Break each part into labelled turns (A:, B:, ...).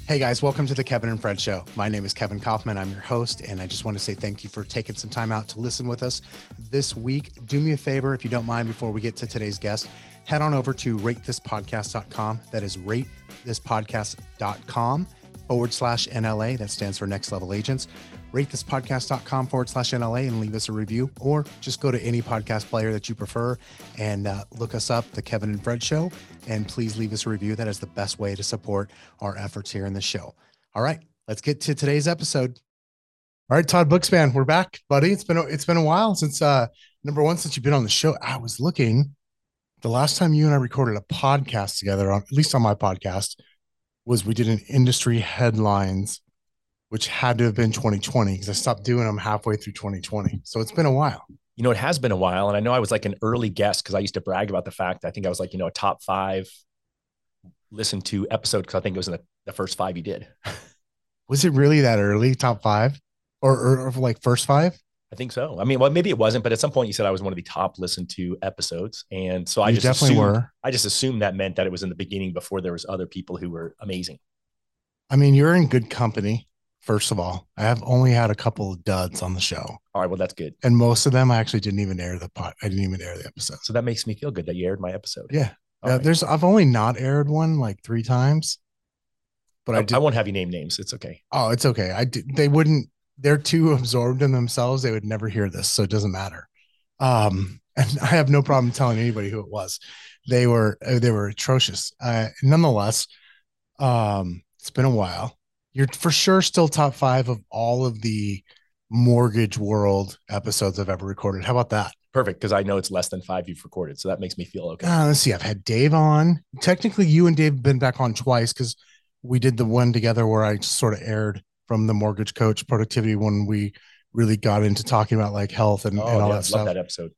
A: Hey guys, welcome to the Kevin and Fred Show. My name is Kevin Kaufman. I'm your host, and I just want to say thank you for taking some time out to listen with us this week. Do me a favor, if you don't mind, before we get to today's guest, head on over to ratethispodcast.com. That is ratethispodcast.com/NLA. That stands for Next Level Agents. ratethispodcast.com/NLA and leave us a review, or just go to any podcast player that you prefer and look us up, the Kevin and Fred Show, and please leave us a review. That is the best way to support our efforts here in the show. All right, let's get to today's episode. All right, Todd Bookspan, we're back, buddy. It's been a while since number one, since you've been on the show. I was looking, the last time you and I recorded a podcast together, at least on my podcast, was we did an industry headlines, which had to have been 2020 because I stopped doing them halfway through 2020. So it's been a while.
B: You know, it has been a while. And I know I was like an early guest because I used to brag about the fact, I think I was like, a top 5 listened to episode because I think it was in the first 5 you did.
A: Was it really that early, top 5 or like first 5?
B: I think so. I mean, well, maybe it wasn't, but at some point you said I was one of the top listened to episodes. And so I just assumed that meant that it was in the beginning before there was other people who were amazing.
A: I mean, you're in good company. First of all, I have only had a couple of duds on the show.
B: All right, well, that's good.
A: And most of them I actually didn't even air the episode.
B: So that makes me feel good that you aired my episode.
A: Yeah. Right. I've only not aired one like 3 times. But
B: I won't have you name names. It's okay.
A: Oh, it's okay. They're too absorbed in themselves. They would never hear this, so it doesn't matter. And I have no problem telling anybody who it was. They were atrocious. Nonetheless, it's been a while. You're for sure still top 5 of all of the Mortgage World episodes I've ever recorded. How about that?
B: Perfect, because I know it's less than 5 you've recorded, so that makes me feel okay.
A: Let's see. I've had Dave on. Technically, you and Dave have been back on twice because we did the one together where I sort of aired from the Mortgage Coach Productivity when we really got into talking about like health and all that stuff.
B: I love that episode.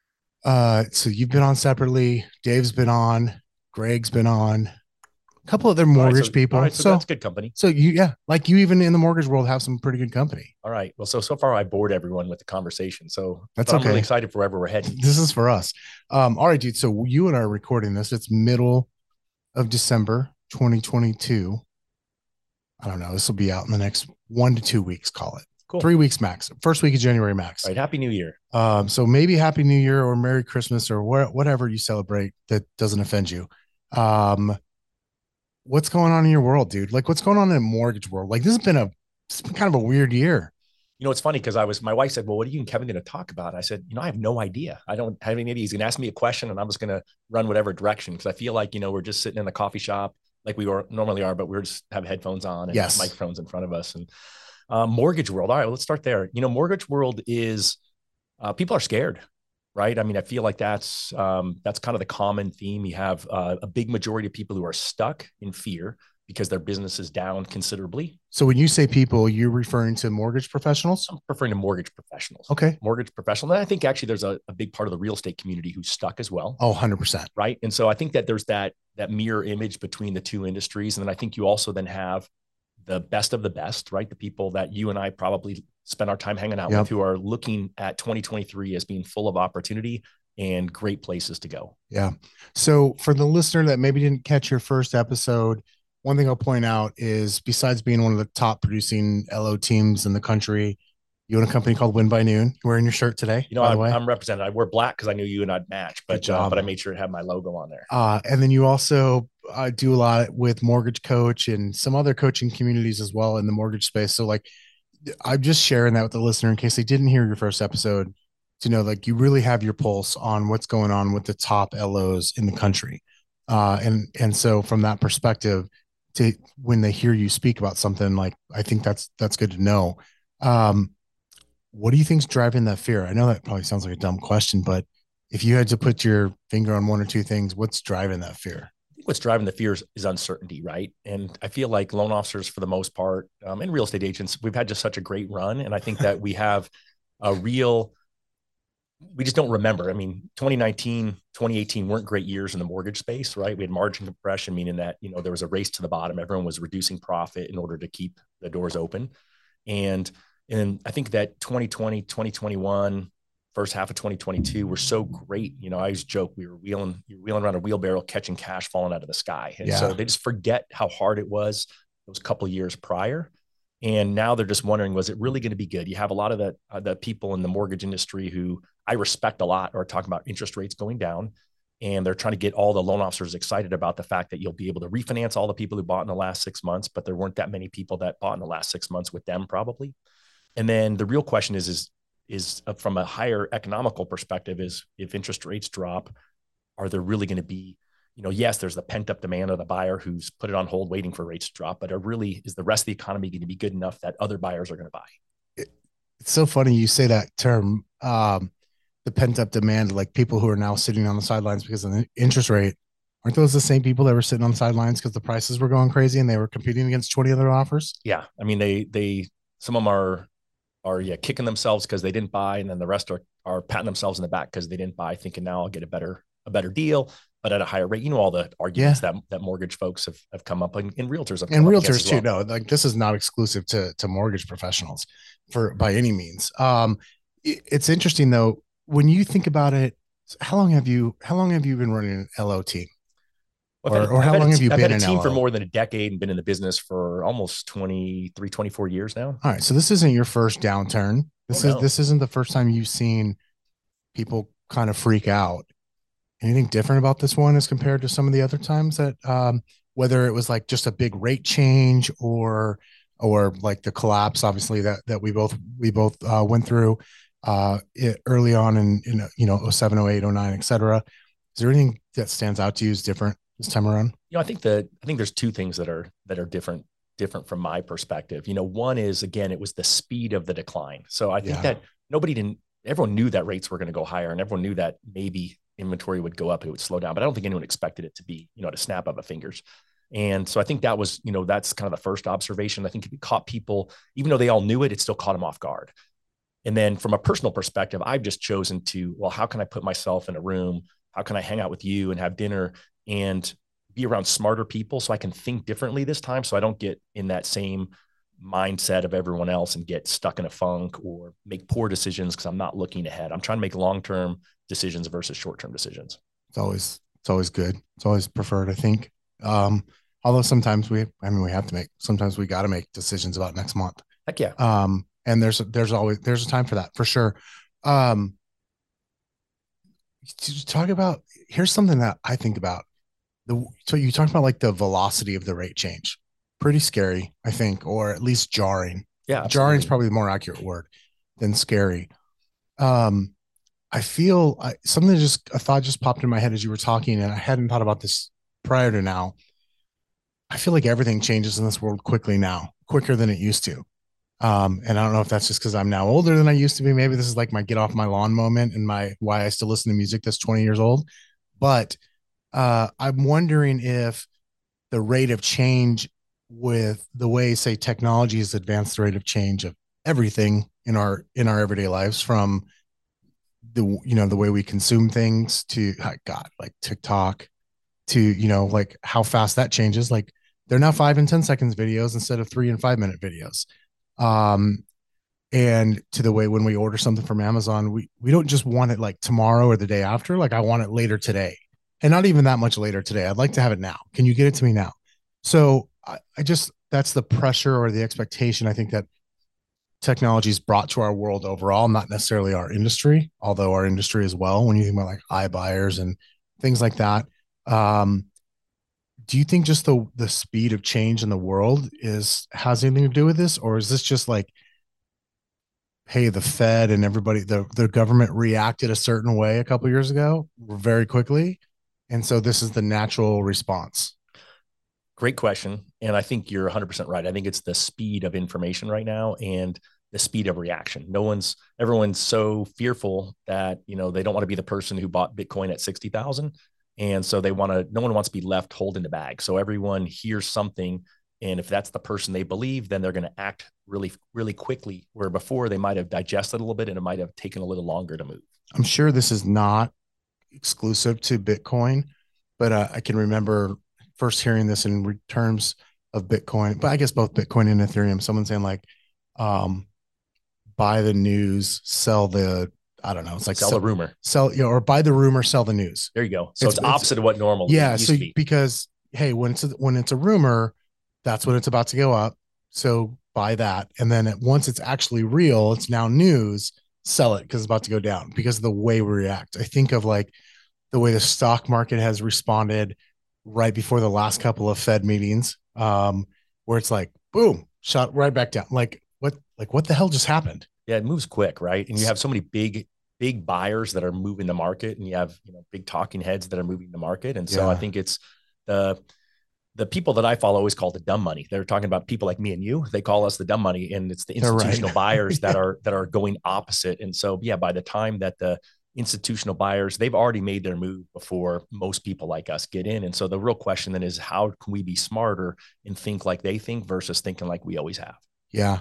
A: So you've been on separately. Dave's been on. Greg's been on. A couple of their mortgage people.
B: All right, so that's good company.
A: So you even in the mortgage world have some pretty good company.
B: All right. Well, so far I bored everyone with the conversation. So
A: that's okay.
B: I'm really excited for wherever we're heading.
A: This is for us. All right, dude. So you and I are recording this. It's middle of December, 2022. I don't know. This will be out in the next 1 to 2 weeks, call it. Cool. 3 weeks max. First week of January max.
B: All right. Happy New Year.
A: So maybe Happy New Year or Merry Christmas or whatever you celebrate that doesn't offend you. What's going on in your world, dude? Like, what's going on in the mortgage world? Like, it's been kind of a weird year.
B: You know, it's funny because my wife said, well, what are you and Kevin going to talk about? I said, I have no idea. I don't have any idea. He's going to ask me a question and I'm just going to run whatever direction. Cause I feel like, we're just sitting in the coffee shop like we normally are, but we're just have headphones on and microphones in front of us. And mortgage world. All right, well, let's start there. Mortgage world is people are scared. Right. I mean, I feel like that's kind of the common theme. You have a big majority of people who are stuck in fear because their business is down considerably.
A: So when you say people, you're referring to mortgage professionals?
B: I'm referring to mortgage professionals.
A: Okay.
B: Mortgage professional. And I think actually there's a big part of the real estate community who's stuck as well.
A: Oh, 100%.
B: Right. And so I think that there's that mirror image between the two industries. And then I think you also then have the best of the best, right? The people that you and I probably spend our time hanging out with who are looking at 2023 as being full of opportunity and great places to go.
A: Yeah. So for the listener that maybe didn't catch your first episode, one thing I'll point out is besides being one of the top producing LO teams in the country, you own a company called Win by Noon. You're wearing your shirt today.
B: By the way. I'm represented. I wear black because I knew you and I'd match, but I made sure to have my logo on there.
A: And then you also do a lot with Mortgage Coach and some other coaching communities as well in the mortgage space. So like, I'm just sharing that with the listener in case they didn't hear your first episode to know, like, you really have your pulse on what's going on with the top LOs in the country. And so from that perspective, when they hear you speak about something, like, I think that's good to know. What do you think's driving that fear? I know that probably sounds like a dumb question, but if you had to put your finger on 1 or 2 things, what's driving that fear?
B: I think what's driving the fear is uncertainty, right? And I feel like loan officers, for the most part, and real estate agents, we've had just such a great run. And I think that we have we just don't remember. I mean, 2019, 2018 weren't great years in the mortgage space, right? We had margin compression, meaning that, there was a race to the bottom. Everyone was reducing profit in order to keep the doors open. And I think that 2020, 2021, first half of 2022 were so great. I always joke, you're wheeling around a wheelbarrow, catching cash falling out of the sky. And so they just forget how hard it was those couple years prior. And now they're just wondering, was it really going to be good? You have a lot of the people in the mortgage industry who I respect a lot are talking about interest rates going down. And they're trying to get all the loan officers excited about the fact that you'll be able to refinance all the people who bought in the last 6 months, but there weren't that many people that bought in the last 6 months with them probably. And then the real question is from a higher economical perspective, is if interest rates drop, are there really going to be, yes, there's the pent up demand of the buyer who's put it on hold waiting for rates to drop, but is the rest of the economy going to be good enough that other buyers are going to buy?
A: It's so funny you say that term, the pent up demand, like people who are now sitting on the sidelines because of the interest rate. Aren't those the same people that were sitting on the sidelines because the prices were going crazy and they were competing against 20 other offers?
B: Yeah. I mean, some of them are kicking themselves because they didn't buy, and then the rest are patting themselves in the back because they didn't buy, thinking now I'll get a better deal, but at a higher rate. All the arguments that mortgage folks have come up, and realtors have come
A: and
B: up
A: realtors too. No, like this is not exclusive to mortgage professionals by any means. It's interesting though, when you think about it, how long have you been running an LO team? Or how long have you been in LO?
B: I've had a team for more than a decade and been in the business for almost 23, 24 years now.
A: All right. So this isn't your first downturn. This isn't the first time you've seen people kind of freak out. Anything different about this one as compared to some of the other times that, whether it was like just a big rate change or like the collapse, obviously that we both went through early on in 07, 08, 09, et cetera. Is there anything that stands out to you as different this time around?
B: I think there's two things that are different from my perspective. One is, again, it was the speed of the decline. So I think that everyone knew that rates were going to go higher, and everyone knew that maybe inventory would go up, it would slow down, but I don't think anyone expected it to be, to snap of a fingers. And so I think that was, that's kind of the first observation. I think it caught people, even though they all knew it still caught them off guard. And then from a personal perspective, I've just chosen to, well, how can I put myself in a room? How can I hang out with you and have dinner and be around smarter people so I can think differently this time, so I don't get in that same mindset of everyone else and get stuck in a funk or make poor decisions because I'm not looking ahead. I'm trying to make long-term decisions versus short-term decisions.
A: It's always good. It's always preferred, I think. Although sometimes we got to make decisions about next month.
B: Heck yeah.
A: And there's a time for that for sure. To talk about, here's something that I think about. So you talked about like the velocity of the rate change. Pretty scary, I think, or at least jarring.
B: Yeah. Absolutely.
A: Jarring is probably the more accurate word than scary. I feel a thought just popped in my head as you were talking, and I hadn't thought about this prior to now. I feel like everything changes in this world quickly now, quicker than it used to. And I don't know if that's just because I'm now older than I used to be. Maybe this is like my get off my lawn moment and why I still listen to music that's 20 years old. But I'm wondering if the rate of change with the way, say, technology has advanced the rate of change of everything in our everyday lives, from the way we consume things to like TikTok to, like how fast that changes. Like they're now 5 and 10 seconds videos instead of 3 and 5 minute videos. And to the way when we order something from Amazon, we don't just want it like tomorrow or the day after. Like I want it later today, and not even that much later today. I'd like to have it now. Can you get it to me now? So that's the pressure or the expectation I think that technology's brought to our world overall, not necessarily our industry, although our industry as well, when you think about like iBuyers and things like that. Do you think just the speed of change in the world has anything to do with this? Or is this just like, hey, the Fed and everybody, the government reacted a certain way a couple of years ago very quickly, and so this is the natural response?
B: Great question. And I think you're 100% right. I think it's the speed of information right now and the speed of reaction. Everyone's so fearful that, they don't want to be the person who bought Bitcoin at 60,000. And so no one wants to be left holding the bag. So everyone hears something, and if that's the person they believe, then they're going to act really, really quickly, where before they might have digested a little bit and it might have taken a little longer to move.
A: I'm sure this is not exclusive to Bitcoin, but I can remember first hearing this in terms of Bitcoin, but I guess both Bitcoin and Ethereum, someone saying like, buy the news, sell the, I don't know. It's like
B: sell the rumor,
A: or buy the rumor, sell the news.
B: There you go. So it's opposite of what normal.
A: Yeah. So because, hey, when it's a rumor, That's when it's about to go up. So buy that. And then once it's actually real, it's now news, sell it because it's about to go down because of the way we react. I think of like the way the stock market has responded right before the last couple of Fed meetings, where it's like, boom, shot right back down. What the hell just happened?
B: Yeah, it moves quick, right? And you have so many big buyers that are moving the market, and you have big talking heads that are moving the market. And so I think it's the people that I follow always call the dumb money. They're talking about people like me and you. They call us the dumb money, and it's the institutional buyers that are going opposite. And so, yeah, by the time that the institutional buyers, they've already made their move before most people like us get in. And so the real question then is, how can we be smarter and think like they think versus thinking like we always have?
A: Yeah.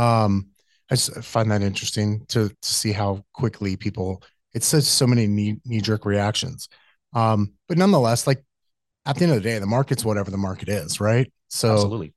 A: I just find that interesting to see how quickly people, it's so many knee jerk reactions. But nonetheless, like at the end of the day, the market's whatever the market is, right? So
B: absolutely,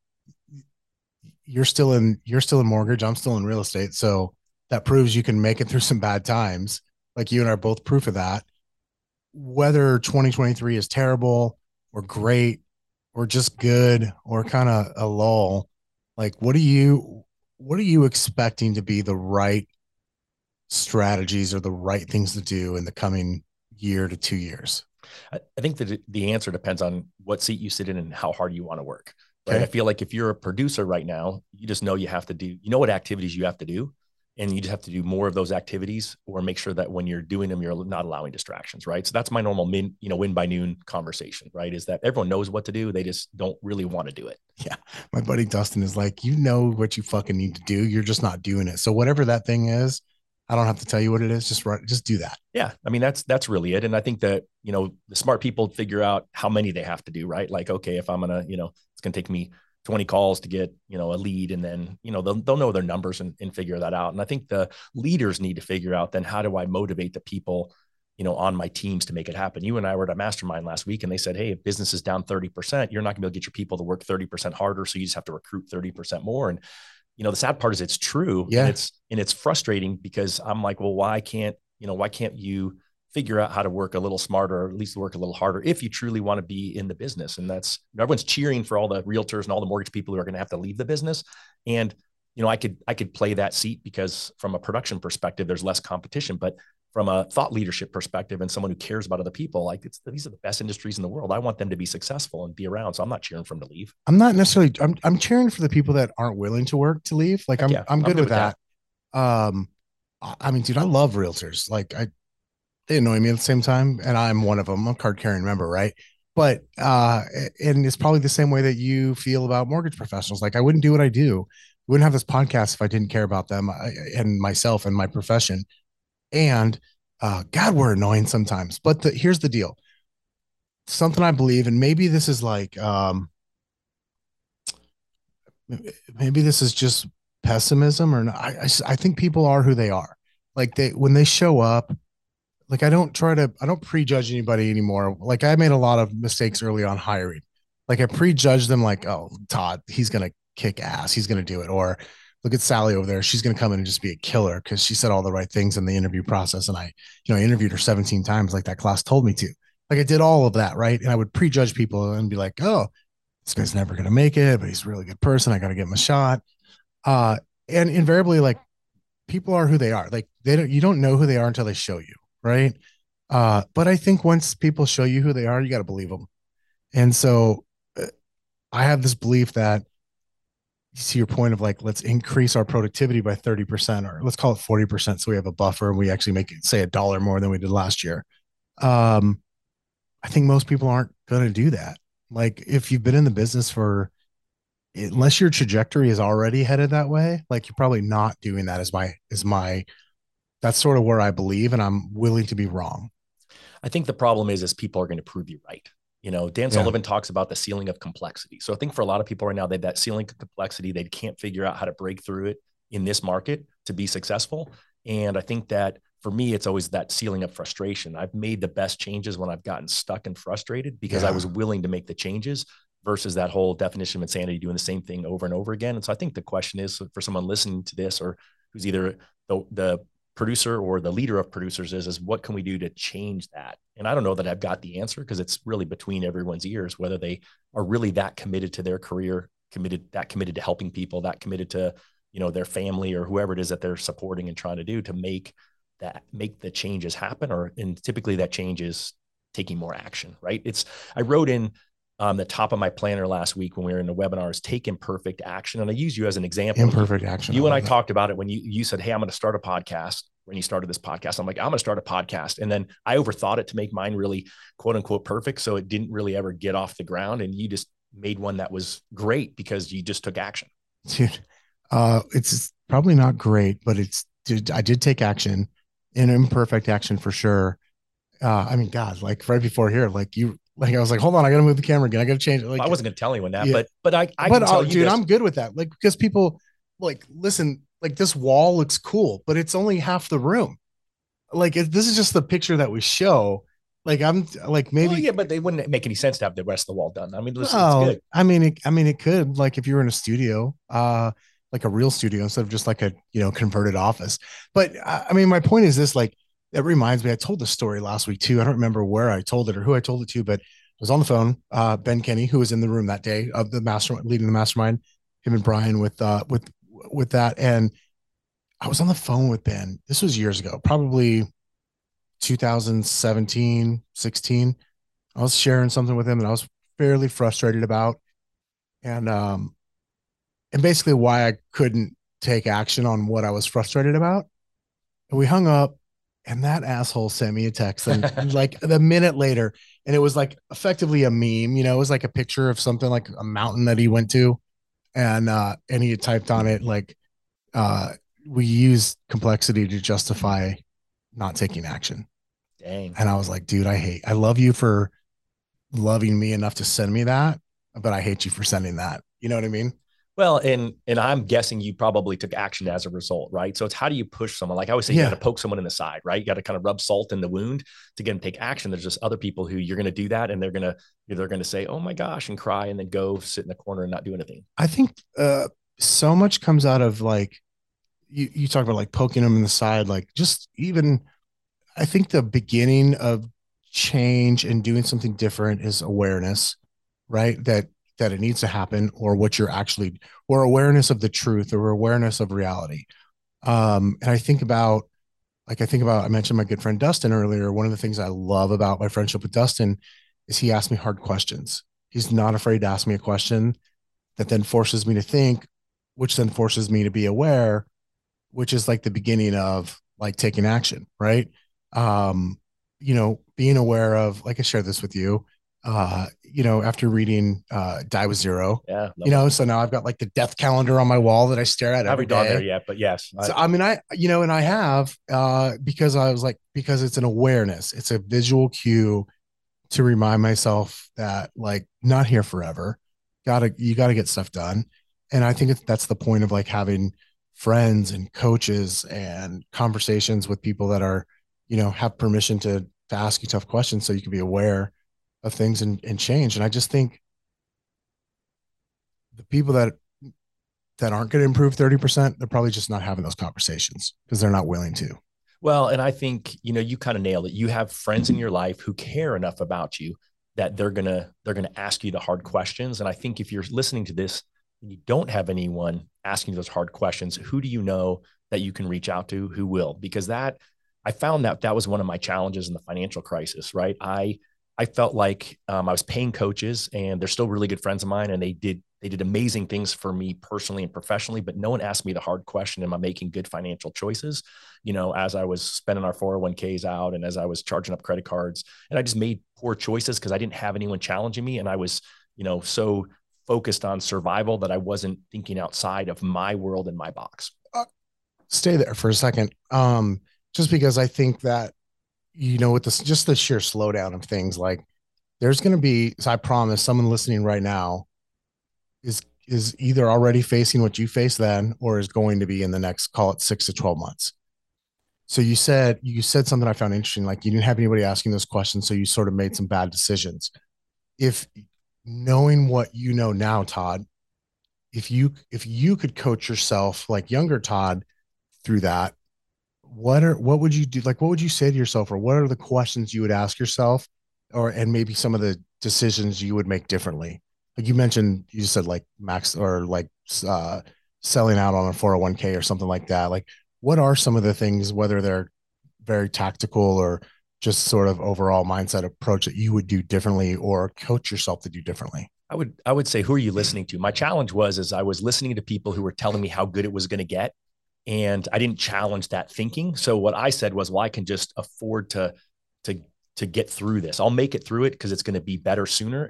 A: you're still in mortgage. I'm still in real estate. So that proves you can make it through some bad times. Like you and I are both proof of that. Whether 2023 is terrible or great or just good or kind of a lull, like what are you expecting to be the right strategies or the right things to do in the coming year to 2 years?
B: I think that the answer depends on what seat you sit in and how hard you want to work. Right.
A: Okay.
B: I feel like if you're a producer right now, you just know you have to do, what activities you have to do. And you just have to do more of those activities or make sure that when you're doing them, you're not allowing distractions. Right. So that's my normal win by noon conversation, right? Is that everyone knows what to do. They just don't really want to do it.
A: Yeah. My buddy Dustin is like, you know what you fucking need to do. You're just not doing it. So whatever that thing is, I don't have to tell you what it is. Just do that.
B: Yeah. I mean, that's really it. And I think that, the smart people figure out how many they have to do, right? Like, okay, if I'm going to, it's going to take me 20 calls to get, a lead, and then, they'll know their numbers and figure that out. And I think the leaders need to figure out then, how do I motivate the people, on my teams to make it happen? You and I were at a mastermind last week, and they said, hey, if business is down 30%, you're not gonna be able to get your people to work 30% harder. So you just have to recruit 30% more. And, the sad part is it's true.
A: Yeah.
B: And it's frustrating because I'm like, well, why can't you figure out how to work a little smarter, or at least work a little harder if you truly want to be in the business? And that's, everyone's cheering for all the realtors and all the mortgage people who are going to have to leave the business. And, I could play that seat because from a production perspective, there's less competition, but from a thought leadership perspective and someone who cares about other people, like these are the best industries in the world. I want them to be successful and be around. So I'm not cheering for them to leave.
A: I'm not necessarily, I'm cheering for the people that aren't willing to work to leave. Like I'm good with that. I mean, dude, I love realtors. Like they annoy me at the same time, and I'm one of them. I'm a card carrying member, right? But and it's probably the same way that you feel about mortgage professionals. Like I wouldn't do what I do, wouldn't have this podcast if I didn't care about them and myself and my profession. And God, we're annoying sometimes. But here's the deal: something I believe, and maybe this is like, maybe this is just pessimism, or not. I think people are who they are. Like when they show up, like I don't prejudge anybody anymore. Like I made a lot of mistakes early on hiring. Like I prejudged them like, oh, Todd, he's going to kick ass. He's going to do it. Or look at Sally over there. She's going to come in and just be a killer because she said all the right things in the interview process. And I interviewed her 17 times like that class told me to. Like I did all of that, right? And I would prejudge people and be like, oh, this guy's never going to make it, but he's a really good person. I got to give him a shot. And invariably, like people are who they are. Like you don't know who they are until they show you. Right. But I think once people show you who they are, you got to believe them. And so I have this belief that, you see your point of like, let's increase our productivity by 30%, or let's call it 40%. So we have a buffer and we actually make it, say, $1 more than we did last year. I think most people aren't going to do that. Like if you've been in the business unless your trajectory is already headed that way, like you're probably not doing that that's sort of where I believe, and I'm willing to be wrong.
B: I think the problem is people are going to prove you right. Dan Sullivan talks about the ceiling of complexity. So I think for a lot of people right now, they have that ceiling of complexity. They can't figure out how to break through it in this market to be successful. And I think that for me, it's always that ceiling of frustration. I've made the best changes when I've gotten stuck and frustrated because I was willing to make the changes versus that whole definition of insanity, doing the same thing over and over again. And so I think the question is for someone listening to this, or who's either the producer or the leader of producers, is what can we do to change that? And I don't know that I've got the answer because it's really between everyone's ears, whether they are really that committed to their career committed to helping people, that committed to, their family or whoever it is that they're supporting and trying to do to make the changes happen. And typically that change is taking more action, right? I wrote in the top of my planner last week when we were in the webinars, take imperfect action. And I use you as an example.
A: Imperfect action.
B: You and I talked about it when you said, hey, I'm going to start a podcast. When you started this podcast, I'm like, I'm going to start a podcast. And then I overthought it to make mine really quote unquote perfect. So it didn't really ever get off the ground. And you just made one that was great because you just took action.
A: Dude, it's probably not great, but I did take action, an imperfect action for sure. I mean, God, like right before here, I was like, hold on, I got to move the camera again. I got to change it.
B: I wasn't going to tell anyone that, yeah. but I can tell you
A: dude, I'm good with that. Like, because people listen, like this wall looks cool, but it's only half the room. Like this is just the picture that we show. Like I'm like maybe,
B: yeah, but they wouldn't make any sense to have the rest of the wall done. I mean, listen, it's good.
A: I mean, it could, like if you were in a studio, like a real studio instead of just like a, converted office. But I mean, my point is this, like, it reminds me, I told the story last week too. I don't remember where I told it or who I told it to, but I was on the phone, Ben Kenny, who was in the room that day of the mastermind, leading the mastermind, him and Brian with that. And I was on the phone with Ben. This was years ago, probably 2017, 16. I was sharing something with him that I was fairly frustrated about. And basically why I couldn't take action on what I was frustrated about. And we hung up, and that asshole sent me a text and like the minute later, and it was like effectively a meme, it was like a picture of something like a mountain that he went to. And he had typed on it, like, we use complexity to justify not taking action.
B: Dang.
A: And I was like, dude, I love you for loving me enough to send me that, but I hate you for sending that. You know what I mean?
B: Well, and I'm guessing you probably took action as a result, right? So it's how do you push someone? Like I always say, you got to poke someone in the side, right? You got to kind of rub salt in the wound to get them to take action. There's just other people who you're going to do that, and they're going to say, "Oh my gosh," and cry, and then go sit in the corner and not do anything.
A: I think so much comes out of like you talk about like poking them in the side, like just even. I think the beginning of change and doing something different is awareness, right? That it needs to happen, or what you're actually, or awareness of the truth, or awareness of reality. And I mentioned my good friend Dustin earlier. One of the things I love about my friendship with Dustin is he asks me hard questions. He's not afraid to ask me a question that then forces me to think, which then forces me to be aware, which is like the beginning of like taking action, right? Being aware of, like I shared this with you, after reading Die with Zero, so now I've got like the death calendar on my wall that I stare at every day. I haven't gone there
B: yet, but yes.
A: So, I mean, and I have, because I was like, because it's an awareness, it's a visual cue to remind myself that like not here forever. You gotta get stuff done. And I think that's the point of like having friends and coaches and conversations with people that are, have permission to ask you tough questions so you can be aware of things and change. And I just think the people that aren't going to improve 30%, they're probably just not having those conversations because they're not willing to.
B: Well, and I think, you kind of nailed it. You have friends in your life who care enough about you that they're going to ask you the hard questions. And I think if you're listening to this and you don't have anyone asking those hard questions, who do you know that you can reach out to who will? Because I found that was one of my challenges in the financial crisis, right? I felt like I was paying coaches, and they're still really good friends of mine, and they did amazing things for me personally and professionally, but no one asked me the hard question, am I making good financial choices? As I was spending our 401ks out and as I was charging up credit cards, and I just made poor choices because I didn't have anyone challenging me. And I was, so focused on survival that I wasn't thinking outside of my world and my box.
A: Stay there for a second. Just because I think that, with just the sheer slowdown of things, like there's going to be, so I promise someone listening right now is either already facing what you faced then, or is going to be in the next, call it 6 to 12 months. So you said something I found interesting. Like you didn't have anybody asking those questions. So you sort of made some bad decisions. If knowing what you know now, Todd, if you could coach yourself like younger Todd through that, what would you do? Like, what would you say to yourself, or what are the questions you would ask yourself, and maybe some of the decisions you would make differently? like you mentioned, you said like max or like uh, selling out on a 401k or something like that. Like, what are some of the things, whether they're very tactical or just sort of overall mindset approach that you would do differently or coach yourself to do differently?
B: I would say, who are you listening to? My challenge is I was listening to people who were telling me how good it was going to get, and I didn't challenge that thinking. So what I said was, well, I can just afford to to get through this. I'll make it through it because it's going to be better sooner.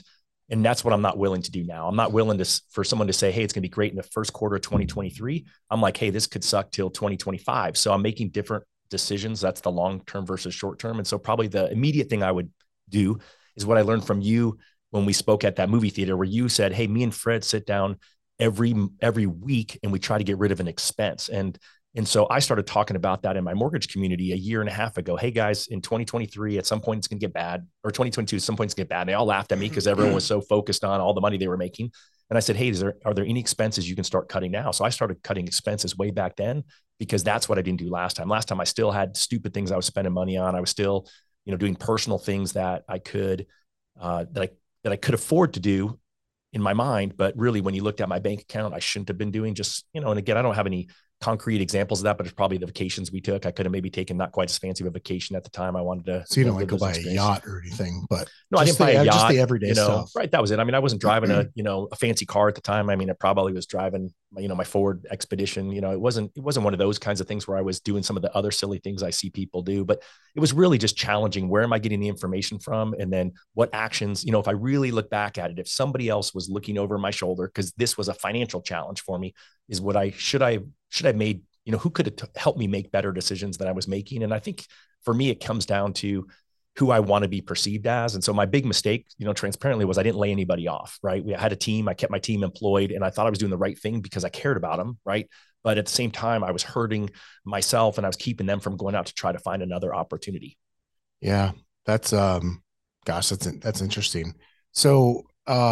B: And that's what I'm not willing to do now. I'm not willing to for someone to say, hey, it's going to be great in the first quarter of 2023. I'm like, hey, this could suck till 2025. So I'm making different decisions. That's the long term versus short term. And so probably the immediate thing I would do is what I learned from you when we spoke at that movie theater, where you said, hey, me and Fred sit down every week and we try to get rid of an expense. And so I started talking about that in my mortgage community a year and a half ago. Hey guys, in 2023, at some point it's going to get bad, or 2022, at some point it's going to get bad. And they all laughed at me because everyone was so focused on all the money they were making. And I said, hey, are there any expenses you can start cutting now? So I started cutting expenses way back then, because that's what I didn't do last time. Last time I still had stupid things I was spending money on. I was still, doing personal things that I could, that I could afford to do in my mind. But really, when you looked at my bank account, I shouldn't have been doing. Just, and again, I don't have any concrete examples of that, but it's probably the vacations we took. I could have maybe taken not quite as fancy of a vacation at the time. I wanted to,
A: So you don't like go buy a yacht or anything, but
B: no, I didn't buy a yacht,
A: just the everyday stuff.
B: Right. That was it. I mean, I wasn't driving a fancy car at the time. I mean, I probably was driving, my Ford Expedition. It wasn't one of those kinds of things where I was doing some of the other silly things I see people do, but it was really just challenging. Where am I getting the information from? And then what actions, if I really look back at it, if somebody else was looking over my shoulder, because this was a financial challenge for me, is should I have made, who could have helped me make better decisions than I was making? And I think for me, it comes down to who I want to be perceived as. And so my big mistake, transparently, was I didn't lay anybody off, right? We had a team, I kept my team employed, and I thought I was doing the right thing because I cared about them, right? But at the same time, I was hurting myself and I was keeping them from going out to try to find another opportunity.
A: Yeah, that's gosh, that's interesting. So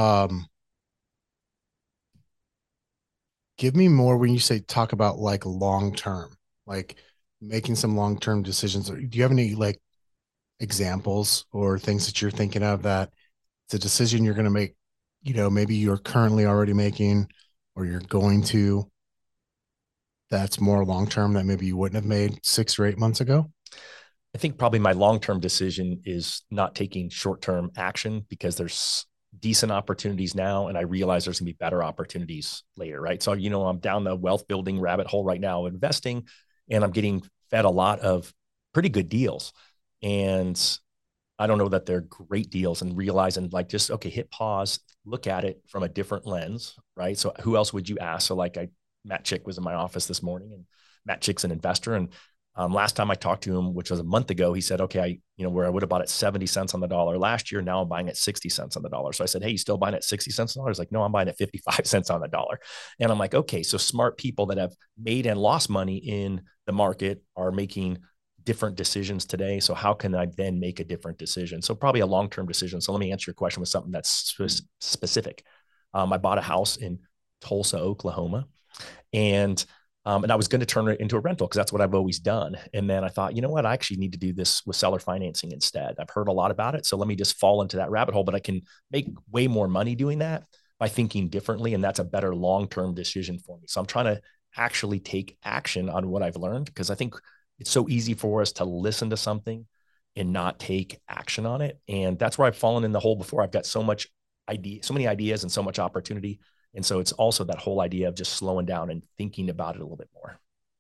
A: give me more when you say talk about like long term, like making some long term decisions. Do you have any like examples or things that you're thinking of that it's a decision you're going to make, maybe you're currently already making or you're going to, that's more long term that maybe you wouldn't have made 6 or 8 months ago?
B: I think probably my long-term decision is not taking short-term action, because there's decent opportunities now, and I realize there's gonna be better opportunities later, right? So, I'm down the wealth building rabbit hole right now, investing, and I'm getting fed a lot of pretty good deals. And I don't know that they're great deals, and realizing like, just, okay, hit pause, look at it from a different lens, right? So who else would you ask? So like Matt Chick was in my office this morning, and Matt Chick's an investor. And last time I talked to him, which was a month ago, he said, okay, where I would have bought at 70 cents on the dollar last year, now I'm buying at 60 cents on the dollar. So I said, hey, you still buying at 60 cents on the dollar? He's like, no, I'm buying at 55 cents on the dollar. And I'm like, okay, so smart people that have made and lost money in the market are making different decisions today. So how can I then make a different decision? So probably a long-term decision. So let me answer your question with something that's specific. I bought a house in Tulsa, Oklahoma, and I was going to turn it into a rental because that's what I've always done. And then I thought, you know what? I actually need to do this with seller financing instead. I've heard a lot about it. So let me just fall into that rabbit hole, but I can make way more money doing that by thinking differently. And that's a better long-term decision for me. So I'm trying to actually take action on what I've learned, because I think it's so easy for us to listen to something and not take action on it. And that's where I've fallen in the hole before. I've got so many ideas and so much opportunity. And so it's also that whole idea of just slowing down and thinking about it a little bit more.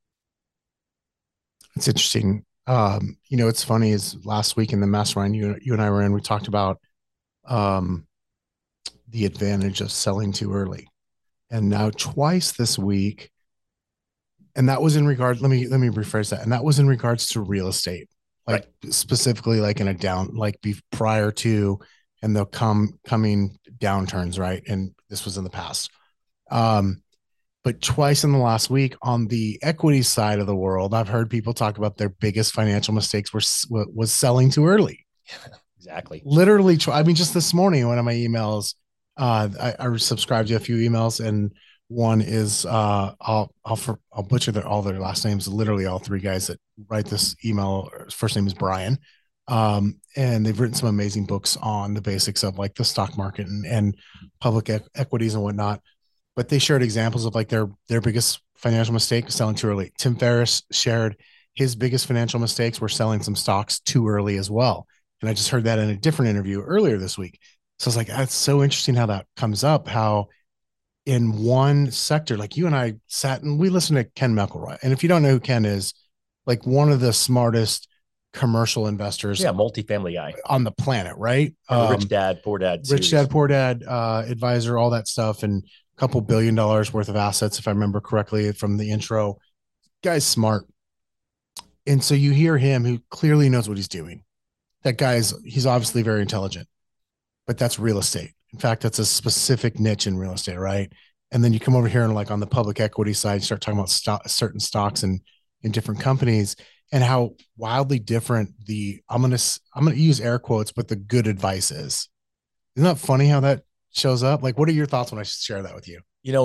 A: It's interesting. It's funny is last week in the mastermind you and I were in, we talked about the advantage of selling too early. And now twice this week, and that was in regard, let me rephrase that. And that was in regards to real estate, like right. Specifically like in a down, like prior to, and they'll coming downturns, right? And this was in the past. But twice in the last week on the equity side of the world, I've heard people talk about their biggest financial mistakes was selling too early.
B: Exactly.
A: Literally, I mean, just this morning, one of my emails, I subscribed to a few emails, and one is I'll butcher all their last names. Literally, all three guys that write this email. First name is Brian. And they've written some amazing books on the basics of like the stock market and public equities and whatnot. But they shared examples of like their biggest financial mistake, selling too early. Tim Ferriss shared his biggest financial mistakes were selling some stocks too early as well. And I just heard that in a different interview earlier this week. So I was like, that's so interesting how that comes up, how in one sector, like you and I sat and we listened to Ken McElroy. And if you don't know who Ken is, like one of the smartest commercial investors
B: Yeah, multifamily guy
A: on the planet, right?
B: and the Rich Dad Poor Dad
A: Rich
B: series.
A: Dad Poor Dad advisor, all that stuff, and a couple $1 billion worth of assets, if I remember correctly from the intro. Guy's smart, and so you hear him, who clearly knows what he's doing. That guy's he's obviously very intelligent, but that's real estate. In fact, that's a specific niche in real estate, right? And then you come over here and like on the public equity side, start talking about certain stocks and in different companies and how wildly different the I'm gonna use air quotes, but the good advice is. Isn't that funny how that shows up? Like, what are your thoughts when I share that with you?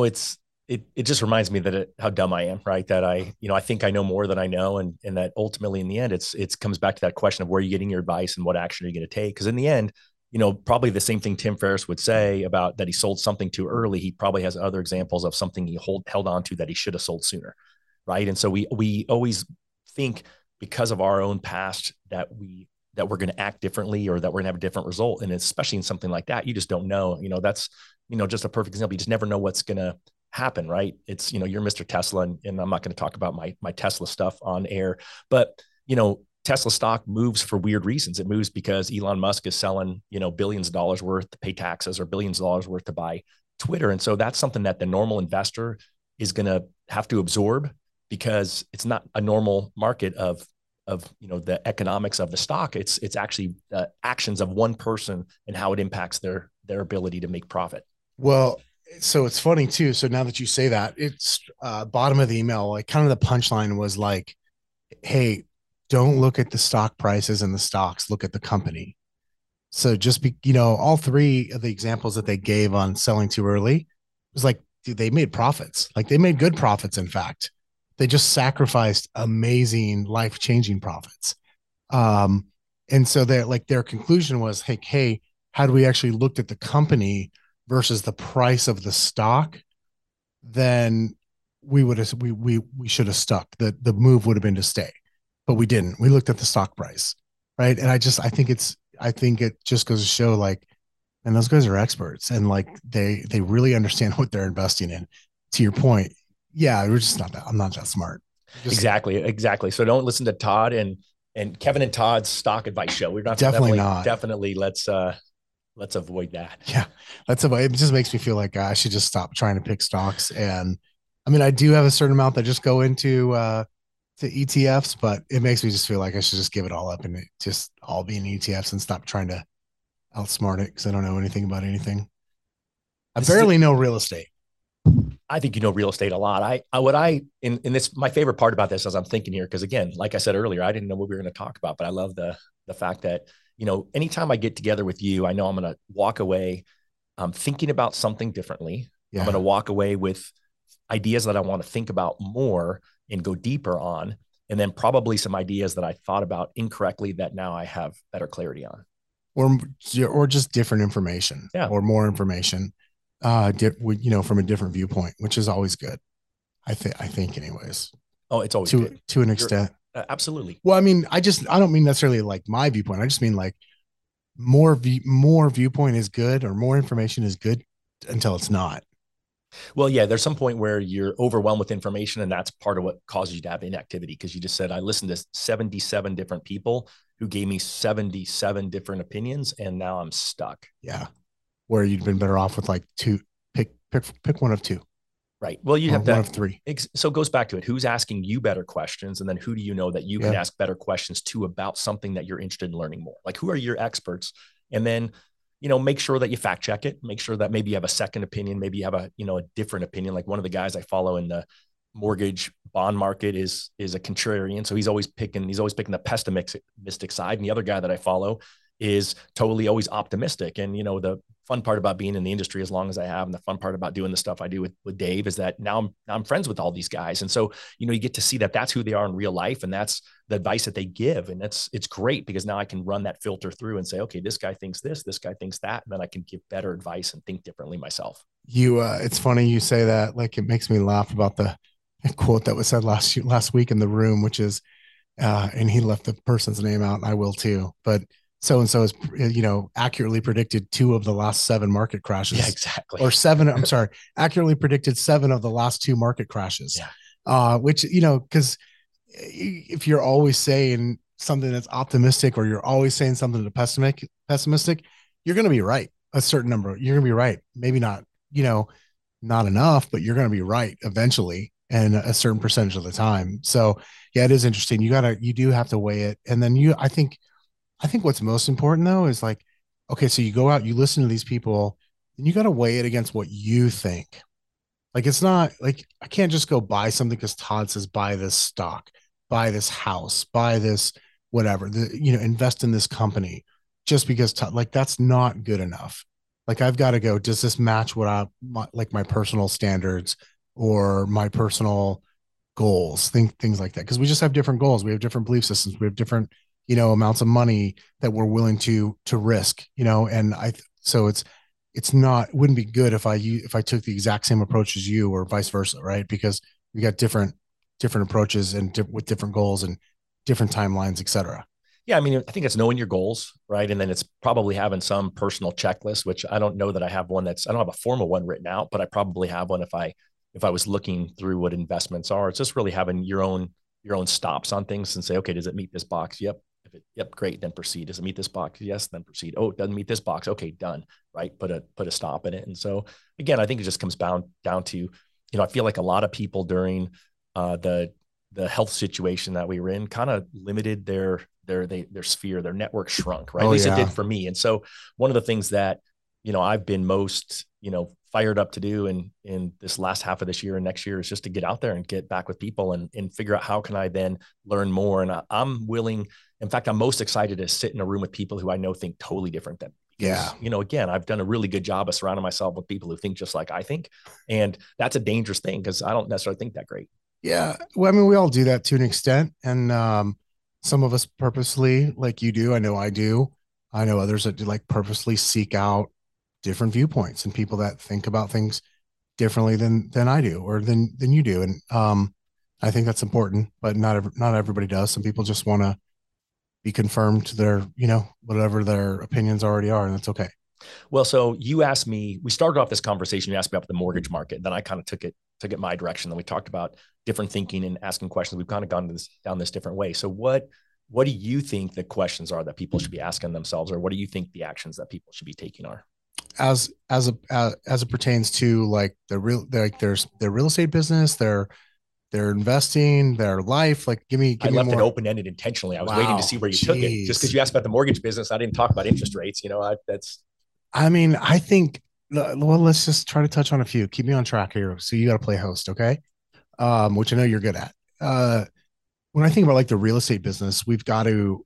B: It just reminds me that how dumb I am, right? That I think I know more than I know. And that ultimately in the end, it comes back to that question of where you're getting your advice and what action are you going to take? Because in the end, probably the same thing Tim Ferriss would say about that he sold something too early. He probably has other examples of something he held on to that he should have sold sooner. Right. And so we always think because of our own past that we're going to act differently or that we're going to have a different result. And especially in something like that, you just don't know, that's, just a perfect example. You just never know what's going to happen. Right. It's, you're Mr. Tesla and I'm not going to talk about my Tesla stuff on air, but, Tesla stock moves for weird reasons. It moves because Elon Musk is selling, billions of dollars worth to pay taxes or billions of dollars worth to buy Twitter. And so that's something that the normal investor is going to have to absorb because it's not a normal market of the economics of the stock. It's actually the actions of one person and how it impacts their ability to make profit.
A: Well, so it's funny too. So now that you say that, it's bottom of the email, like kind of the punchline was like, hey, don't look at the stock prices and the stocks, look at the company. So just be, all three of the examples that they gave on selling too early was like, dude, they made profits. Like they made good profits. In fact, they just sacrificed amazing life-changing profits. Um, and so their conclusion was, hey, had we actually looked at the company versus the price of the stock, then we should have stuck. The move would have been to stay, but we didn't. We looked at the stock price, right? And I think it just goes to show like, and those guys are experts and like they really understand what they're investing in. To your point, yeah, we're just not that. I'm not that smart.
B: Exactly. So don't listen to Todd and Kevin and Todd's stock advice show. We're not
A: definitely not.
B: Definitely let's avoid that.
A: Yeah, it just makes me feel like I should just stop trying to pick stocks. And I mean, I do have a certain amount that just go into to ETFs, but it makes me just feel like I should just give it all up and it just all be in ETFs and stop trying to outsmart it because I don't know anything about anything. I barely know real estate.
B: I think you know real estate a lot. In this, my favorite part about this as I'm thinking here, because again, like I said earlier, I didn't know what we were going to talk about, but I love the fact that, anytime I get together with you, I know I'm going to walk away thinking about something differently. Yeah. I'm going to walk away with ideas that I want to think about more and go deeper on, and then probably some ideas that I thought about incorrectly that now I have better clarity on.
A: Or just different information, or more information, from a different viewpoint, which is always good. I think anyways.
B: Oh, it's always
A: good. To an extent.
B: Absolutely.
A: Well, I mean, I don't mean necessarily like my viewpoint. I just mean like more viewpoint is good or more information is good until it's not.
B: Well, yeah, there's some point where you're overwhelmed with information, and that's part of what causes you to have inactivity. Because you just said, I listened to 77 different people who gave me 77 different opinions, and now I'm stuck.
A: Yeah. Where you'd been better off with like two, pick one of two.
B: Right. Well, you have
A: one of three.
B: So it goes back to it. Who's asking you better questions? And then who do you know that you can ask better questions to about something that you're interested in learning more? Like, who are your experts? And then, make sure that you fact check it. Make sure that maybe you have a second opinion. Maybe you have a different opinion. Like one of the guys I follow in the mortgage bond market is a contrarian. So he's always picking the pessimistic side. And the other guy that I follow is totally always optimistic. And, the fun part about being in the industry as long as I have, and the fun part about doing the stuff I do with Dave, is that now I'm friends with all these guys. And so, you get to see that that's who they are in real life. And that's the advice that they give. And it's great because now I can run that filter through and say, okay, this guy thinks this guy thinks that. And then I can give better advice and think differently myself.
A: It's funny you say that. Like, it makes me laugh about the quote that was said last week in the room, which is, and he left the person's name out, and I will too. But so and so has, accurately predicted 2 of the last 7 market crashes.
B: Yeah, exactly.
A: Or 7. I'm sorry, accurately predicted 7 of the last 2 market crashes.
B: Yeah.
A: Which, because if you're always saying something that's optimistic, or you're always saying something that's pessimistic, you're going to be right. A certain number, you're going to be right. Maybe not, not enough, but you're going to be right eventually, and a certain percentage of the time. So yeah, it is interesting. You do have to weigh it. And then I think what's most important though is like, okay, so you go out, you listen to these people, and you got to weigh it against what you think. Like, it's not like I can't just go buy something because Todd says buy this stock, buy this house, buy this whatever, invest in this company just because Todd, like, that's not good enough. Like, I've got to go, does this match what like my personal standards or my personal goals, things like that. Because we just have different goals. We have different belief systems. We have different, amounts of money that we're willing to risk, and so it's not, it wouldn't be good if I took the exact same approach as you, or vice versa. Right. Because we got different approaches, and with different goals and different timelines, et cetera.
B: Yeah. I mean, I think it's knowing your goals, right? And then it's probably having some personal checklist, which I don't know that I have one I don't have a formal one written out, but I probably have one if I was looking through what investments are. It's just really having your own stops on things and say, okay, does it meet this box? Yep. Yep, great. Then proceed. Does it meet this box? Yes, then proceed. Oh, it doesn't meet this box. Okay, done. Right. Put a stop in it. And so again, I think it just comes down to, I feel like a lot of people during the health situation that we were in kind of limited their sphere, their network shrunk, right? At least it did for me. And so one of the things that, I've been most, fired up to do in this last half of this year and next year is just to get out there and get back with people and figure out how can I then learn more. And I'm willing, in fact, I'm most excited to sit in a room with people who I know think totally different than me. Because, again, I've done a really good job of surrounding myself with people who think just like I think. And that's a dangerous thing because I don't necessarily think that great.
A: Yeah. Well, I mean, we all do that to an extent. And some of us purposely, like you do. I know I do. I know others that do, like, purposely seek out different viewpoints and people that think about things differently than I do, or than you do. And I think that's important, but not everybody does. Some people just want to be confirmed to their, whatever their opinions already are, and that's okay.
B: Well, so you asked me, we started off this conversation, you asked me about the mortgage market. Then I kind of took it my direction. Then we talked about different thinking and asking questions. We've kind of gone down this different way. So what do you think the questions are that people should be asking themselves, or what do you think the actions that people should be taking are?
A: As it pertains to, like, their real estate business, their investing, their life, like, I
B: left it open-ended intentionally. I was waiting to see where you took it. Just because you asked about the mortgage business, I didn't talk about interest rates.
A: I think, well, let's just try to touch on a few. Keep me on track here. So you got to play host, okay? Which I know you're good at. When I think about, like, the real estate business, we've got to,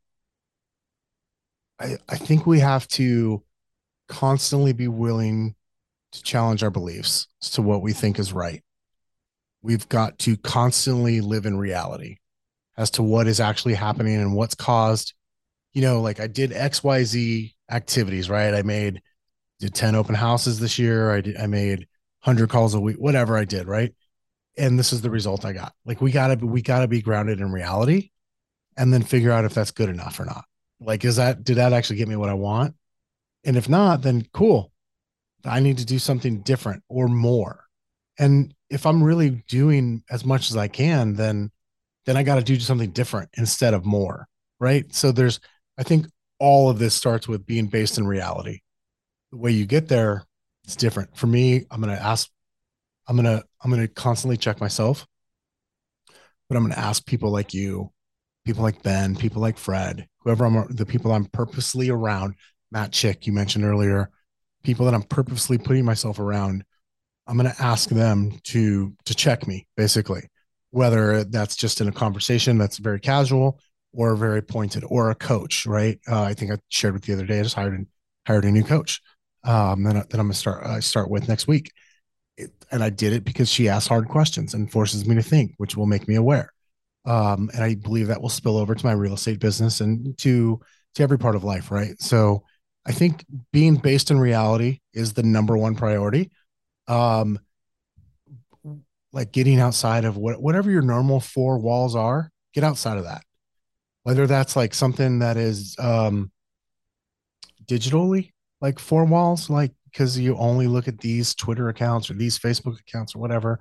A: I think we have to constantly be willing to challenge our beliefs as to what we think is right. We've got to constantly live in reality as to what is actually happening and what's caused, like, I did XYZ activities, right? Did 10 open houses this year. I made 100 calls a week, whatever I did. Right. And this is the result I got. Like, we gotta be grounded in reality, and then figure out if that's good enough or not. Like, did that actually get me what I want? And if not, then cool. I need to do something different or more. And if I'm really doing as much as I can, then I got to do something different instead of more. Right. So I think all of this starts with being based in reality. The way you get there, it's different. For me, I'm going to constantly check myself, but I'm going to ask people like you, people like Ben, people like Fred, the people I'm purposely around. Matt Chick, you mentioned earlier, people that I'm purposely putting myself around. I'm going to ask them to check me, basically, whether that's just in a conversation that's very casual or very pointed, or a coach, right? I think I shared with you the other day, I just hired a new coach. that I'm gonna start with next week. And I did it because she asked hard questions and forces me to think, which will make me aware. And I believe that will spill over to my real estate business and to every part of life, right? So I think being based in reality is the number one priority. Um, like getting outside of whatever your normal four walls are, get outside of that. Whether that's like something that is digitally like four walls, like because you only look at these Twitter accounts or these Facebook accounts or whatever,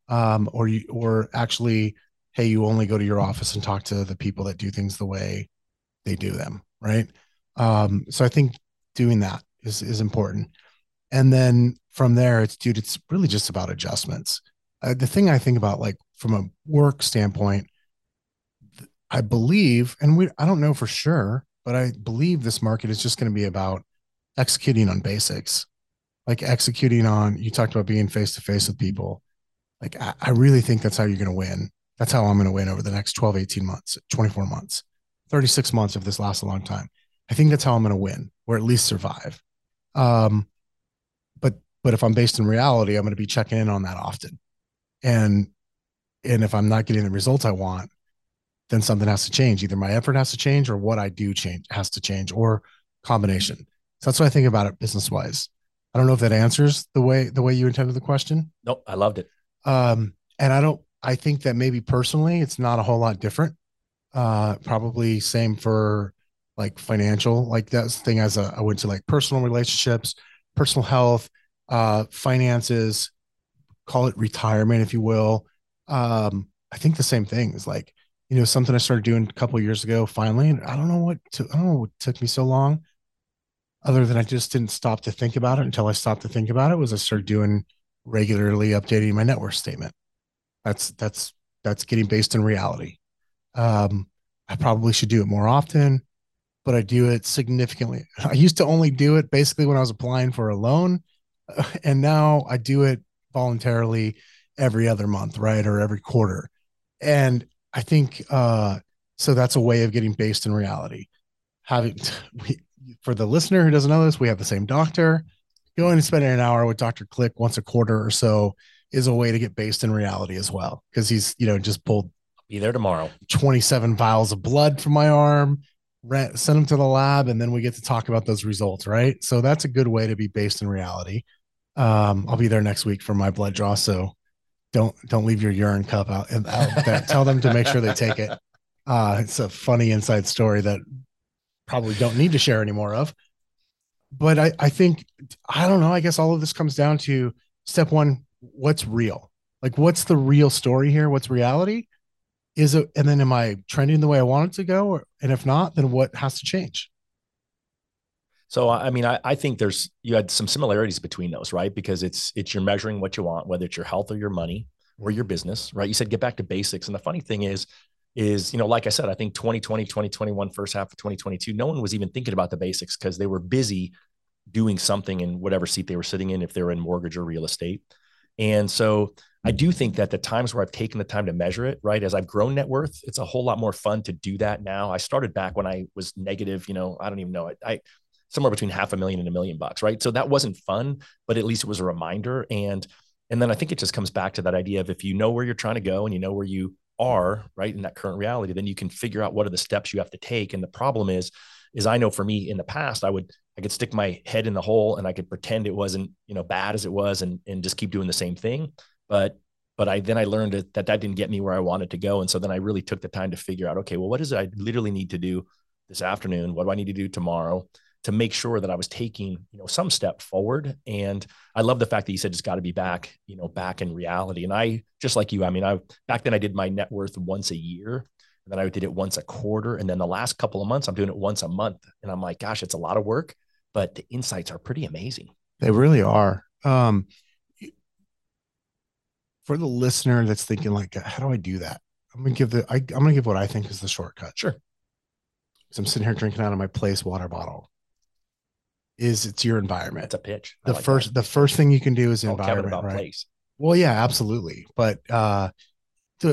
A: or actually, hey, you only go to your office and talk to the people that do things the way they do them, right? So I think doing that is important, and then from there, it's really just about adjustments. The thing I think about, like from a work standpoint, I believe, and I don't know for sure, but I believe this market is just going to be about executing on basics, like executing on, you talked about being face to face with people. Like, I really think that's how you're going to win. That's how I'm going to win over the next 12, 18 months, 24 months, 36 months if this lasts a long time. I think that's how I'm going to win, or at least survive. Um, but if I'm based in reality, I'm going to be checking in on that often. And if I'm not getting the results I want, then something has to change. Either my effort has to change or what I do change has to change, or combination. So that's what I think about it business wise. I don't know if that answers the way you intended the question.
B: Nope, I loved it.
A: And I think that maybe personally it's not a whole lot different. Probably same for like financial, like that's the thing as I went to like personal relationships, personal health, finances, call it retirement, if you will. I think the same thing is like, something I started doing a couple of years ago, finally, and I don't know what took me so long, other than I just didn't stop to think about it until I stopped to think about it, was I started doing regularly updating my net worth statement. That's getting based in reality. Um, I probably should do it more often, but I do it significantly. I used to only do it basically when I was applying for a loan, and now I do it voluntarily every other month, right, or every quarter. And I think so. That's a way of getting based in reality. Having we, for the listener who doesn't know this, we have the same doctor. Going and spending an hour with Dr. Click once a quarter or so is a way to get based in reality as well, because he's just pulled
B: Be there tomorrow.
A: 27 vials of blood from my arm, send them to the lab, and then we get to talk about those results, right? So that's a good way to be based in reality. I'll be there next week for my blood draw, so don't leave your urine cup out there. Tell them to make sure they take it. It's a funny inside story that probably don't need to share any more of. But I think, I don't know, I guess all of this comes down to step one: what's real? Like, what's the real story here? What's reality? Is it, and then am I trending the way I want it to go? And if not, then what has to change?
B: So, I mean, I think you had some similarities between those, right? Because you're measuring what you want, whether it's your health or your money or your business, right? You said get back to basics. And the funny thing is, like I said, I think 2020, 2021, first half of 2022, no one was even thinking about the basics because they were busy doing something in whatever seat they were sitting in, if they were in mortgage or real estate. And so I do think that the times where I've taken the time to measure it, right, as I've grown net worth, it's a whole lot more fun to do that now. I started back when I was negative, I don't even know. I somewhere between $500,000 and $1 million, right? So that wasn't fun, but at least it was a reminder. And then I think it just comes back to that idea of, if you know where you're trying to go and you know where you are, right, in that current reality, then you can figure out what are the steps you have to take. And the problem is I know for me in the past, I could stick my head in the hole and I could pretend it wasn't, bad as it was, and just keep doing the same thing. But I learned that didn't get me where I wanted to go. And so then I really took the time to figure out, okay, well, what is it I literally need to do this afternoon? What do I need to do tomorrow to make sure that I was taking, some step forward? And I love the fact that you said it's got to be back, back in reality. And I, just like you, I mean, back then I did my net worth once a year, and then I did it once a quarter. And then the last couple of months, I'm doing it once a month. And I'm like, gosh, it's a lot of work, but the insights are pretty amazing.
A: They really are. For the listener that's thinking like, how do I do that? I'm gonna give what I think is the shortcut.
B: Sure.
A: Because I'm sitting here drinking out of my Place water bottle. It's your environment.
B: It's a pitch.
A: The first thing you can do is environment,
B: about
A: right?
B: place.
A: Well, yeah, absolutely. But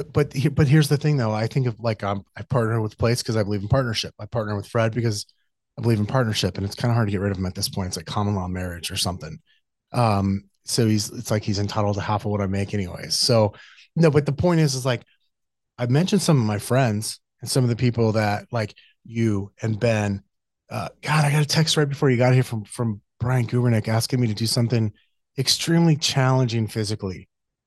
A: here's the thing though. I think of like, I partner with Place because I believe in partnership. I partner with Fred because I believe in partnership, and it's kind of hard to get rid of him at this point. It's like common law marriage or something. So it's like he's entitled to half of what I make anyways. So no, but the point is like I've mentioned some of my friends and some of the people that like you and Ben. God, I got a text right before you got here from Brian Gubernick asking me to do something extremely challenging physically.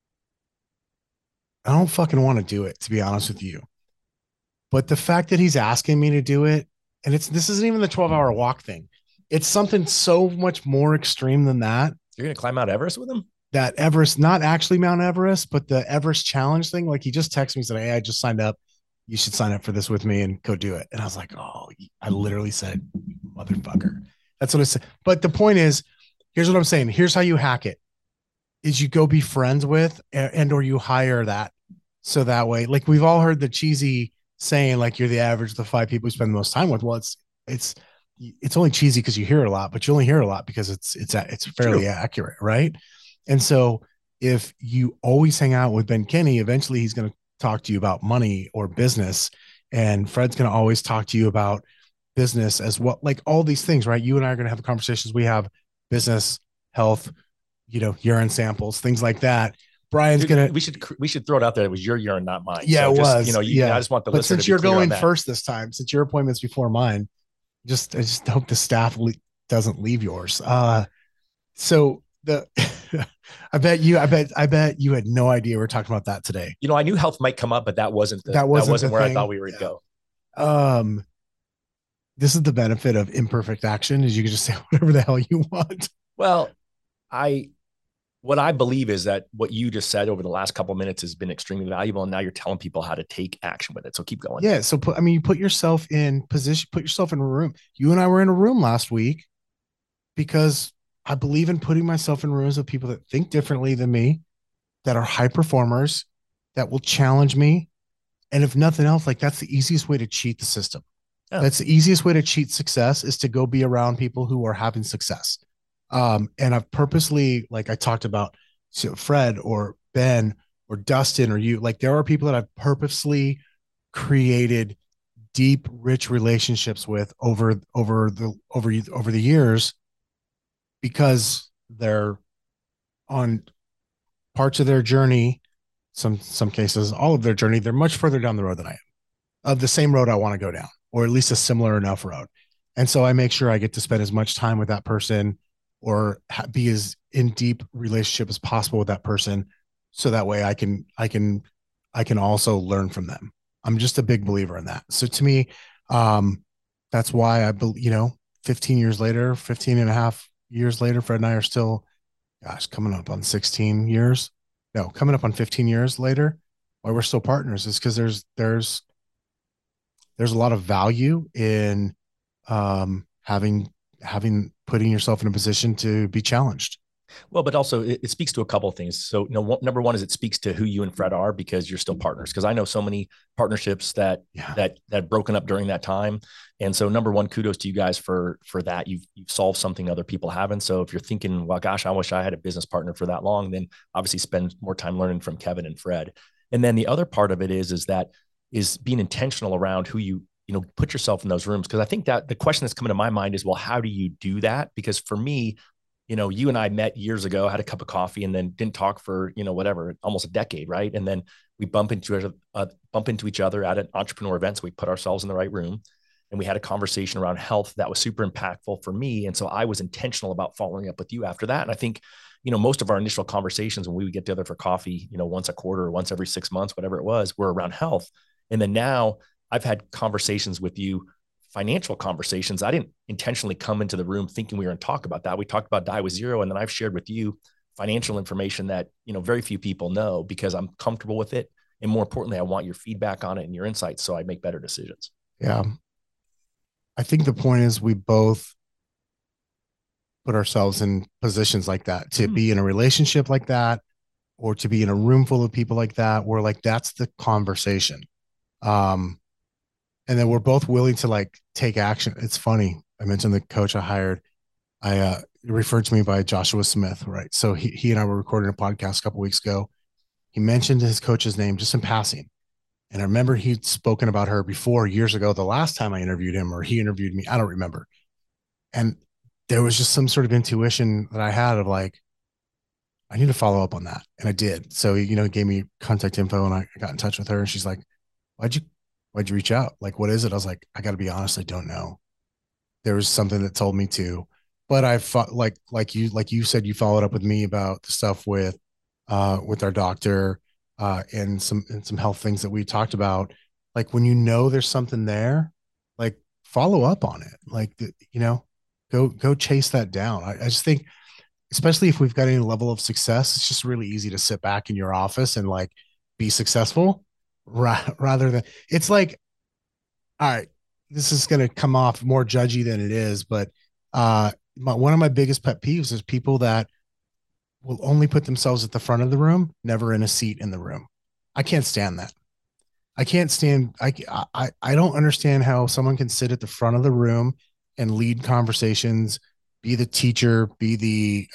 A: I don't fucking want to do it, to be honest with you. But the fact that he's asking me to do it, and this isn't even the 12-hour walk thing. It's something so much more extreme than that.
B: You're gonna climb Mount Everest with him?
A: That Everest, not actually Mount Everest, but the Everest challenge thing. Like he just texted me and said, "Hey, I just signed up. You should sign up for this with me and go do it." And I was like, "Oh," I literally said, "Motherfucker." That's what I said. But the point is, here's what I'm saying. Here's how you hack it: is you go be friends with and or you hire that. So that way, like we've all heard the cheesy saying, like you're the average of the 5 people you spend the most time with. Well, it's only cheesy because you hear it a lot, but you only hear it a lot because it's fairly accurate, right? And so if you always hang out with Ben Kinney, eventually he's going to talk to you about money or business, and Fred's going to always talk to you about business as well, like all these things, right? You and I are going to have conversations. We have business, health, urine samples, things like that. Brian's gonna.
B: We should throw it out there. It was your urine, not mine.
A: Yeah, so it
B: just,
A: was.
B: I just want the
A: but
B: listener
A: since
B: to be
A: you're
B: clear
A: going
B: on
A: first this time, since your appointment's before mine, I just hope the staff doesn't leave yours. So the I bet you had no idea we were talking about that today.
B: I knew health might come up, but that wasn't
A: where
B: I thought we were going to
A: go. This is the benefit of imperfect action, is you can just say whatever the hell you want.
B: Well, what I believe is that what you just said over the last couple of minutes has been extremely valuable, and now you're telling people how to take action with it. So keep going.
A: Yeah. So you put yourself in position, put yourself in a room. You and I were in a room last week because I believe in putting myself in rooms with people that think differently than me, that are high performers, that will challenge me. And if nothing else, like that's the easiest way to cheat the system. Yeah. That's the easiest way to cheat success, is to go be around people who are having success. And I've purposely, like I talked about, Fred or Ben or Dustin or you, like there are people that I've purposely created deep, rich relationships with over the years, because they're on parts of their journey, some cases, all of their journey, they're much further down the road than I am, of the same road I want to go down, or at least a similar enough road. And so I make sure I get to spend as much time with that person, or be as in deep relationship as possible with that person, so that way I can also learn from them. I'm just a big believer in that. So to me, that's why 15 years later, 15 and a half years later, Fred and I are still, coming up on 16 years. No, coming up on 15 years later, why we're still partners is because there's a lot of value in having putting yourself in a position to be challenged.
B: Well, but also it speaks to a couple of things. So, number one is it speaks to who you and Fred are, because you're still partners. Because I know so many partnerships that broken up during that time. And so, number one, kudos to you guys for that. You've solved something other people haven't. So if you're thinking, well, gosh, I wish I had a business partner for that long, then obviously spend more time learning from Kevin and Fred. And then the other part of it is being intentional around who you put yourself in those rooms. Because I think that the question that's coming to my mind is, well, how do you do that? Because for me, you and I met years ago, had a cup of coffee, and then didn't talk for, whatever, almost a decade. Right. And then we bump into each other at an entrepreneur event. So we put ourselves in the right room, and we had a conversation around health that was super impactful for me. And so I was intentional about following up with you after that. And I think, most of our initial conversations when we would get together for coffee, once a quarter or once every 6 months, whatever it was, were around health. And then now I've had conversations with you, financial conversations. I didn't intentionally come into the room thinking we were going to talk about that. We talked about Die with Zero. And then I've shared with you financial information that, very few people know, because I'm comfortable with it. And more importantly, I want your feedback on it and your insights, so I make better decisions.
A: Yeah. I think the point is we both put ourselves in positions like that, to be in a relationship like that, or to be in a room full of people like that, where like, that's the conversation. And then we're both willing to take action. It's funny. I mentioned the coach I hired. Referred to me by Joshua Smith, right? So he and I were recording a podcast a couple of weeks ago. He mentioned his coach's name just in passing. And I remember he'd spoken about her before years ago, the last time I interviewed him, or he interviewed me. I don't remember. And there was just some sort of intuition that I had of like, I need to follow up on that. And I did. So, he gave me contact info and I got in touch with her and she's like, why'd you, why'd you reach out? Like, what is it? I was like, I got to be honest. I don't know. There was something that told me to, but I fought like you said, you followed up with me about the stuff with our doctor, and some health things that we talked about. Like when there's something there, like follow up on it. Like, go chase that down. I just think, especially if we've got any level of success, it's just really easy to sit back in your office and like be successful rather than it's like, all right, this is going to come off more judgy than it is, but one of my biggest pet peeves is people that will only put themselves at the front of the room, never in a seat in the room. I can't stand that. I can't stand. I don't understand how someone can sit at the front of the room and lead conversations, be the teacher, be the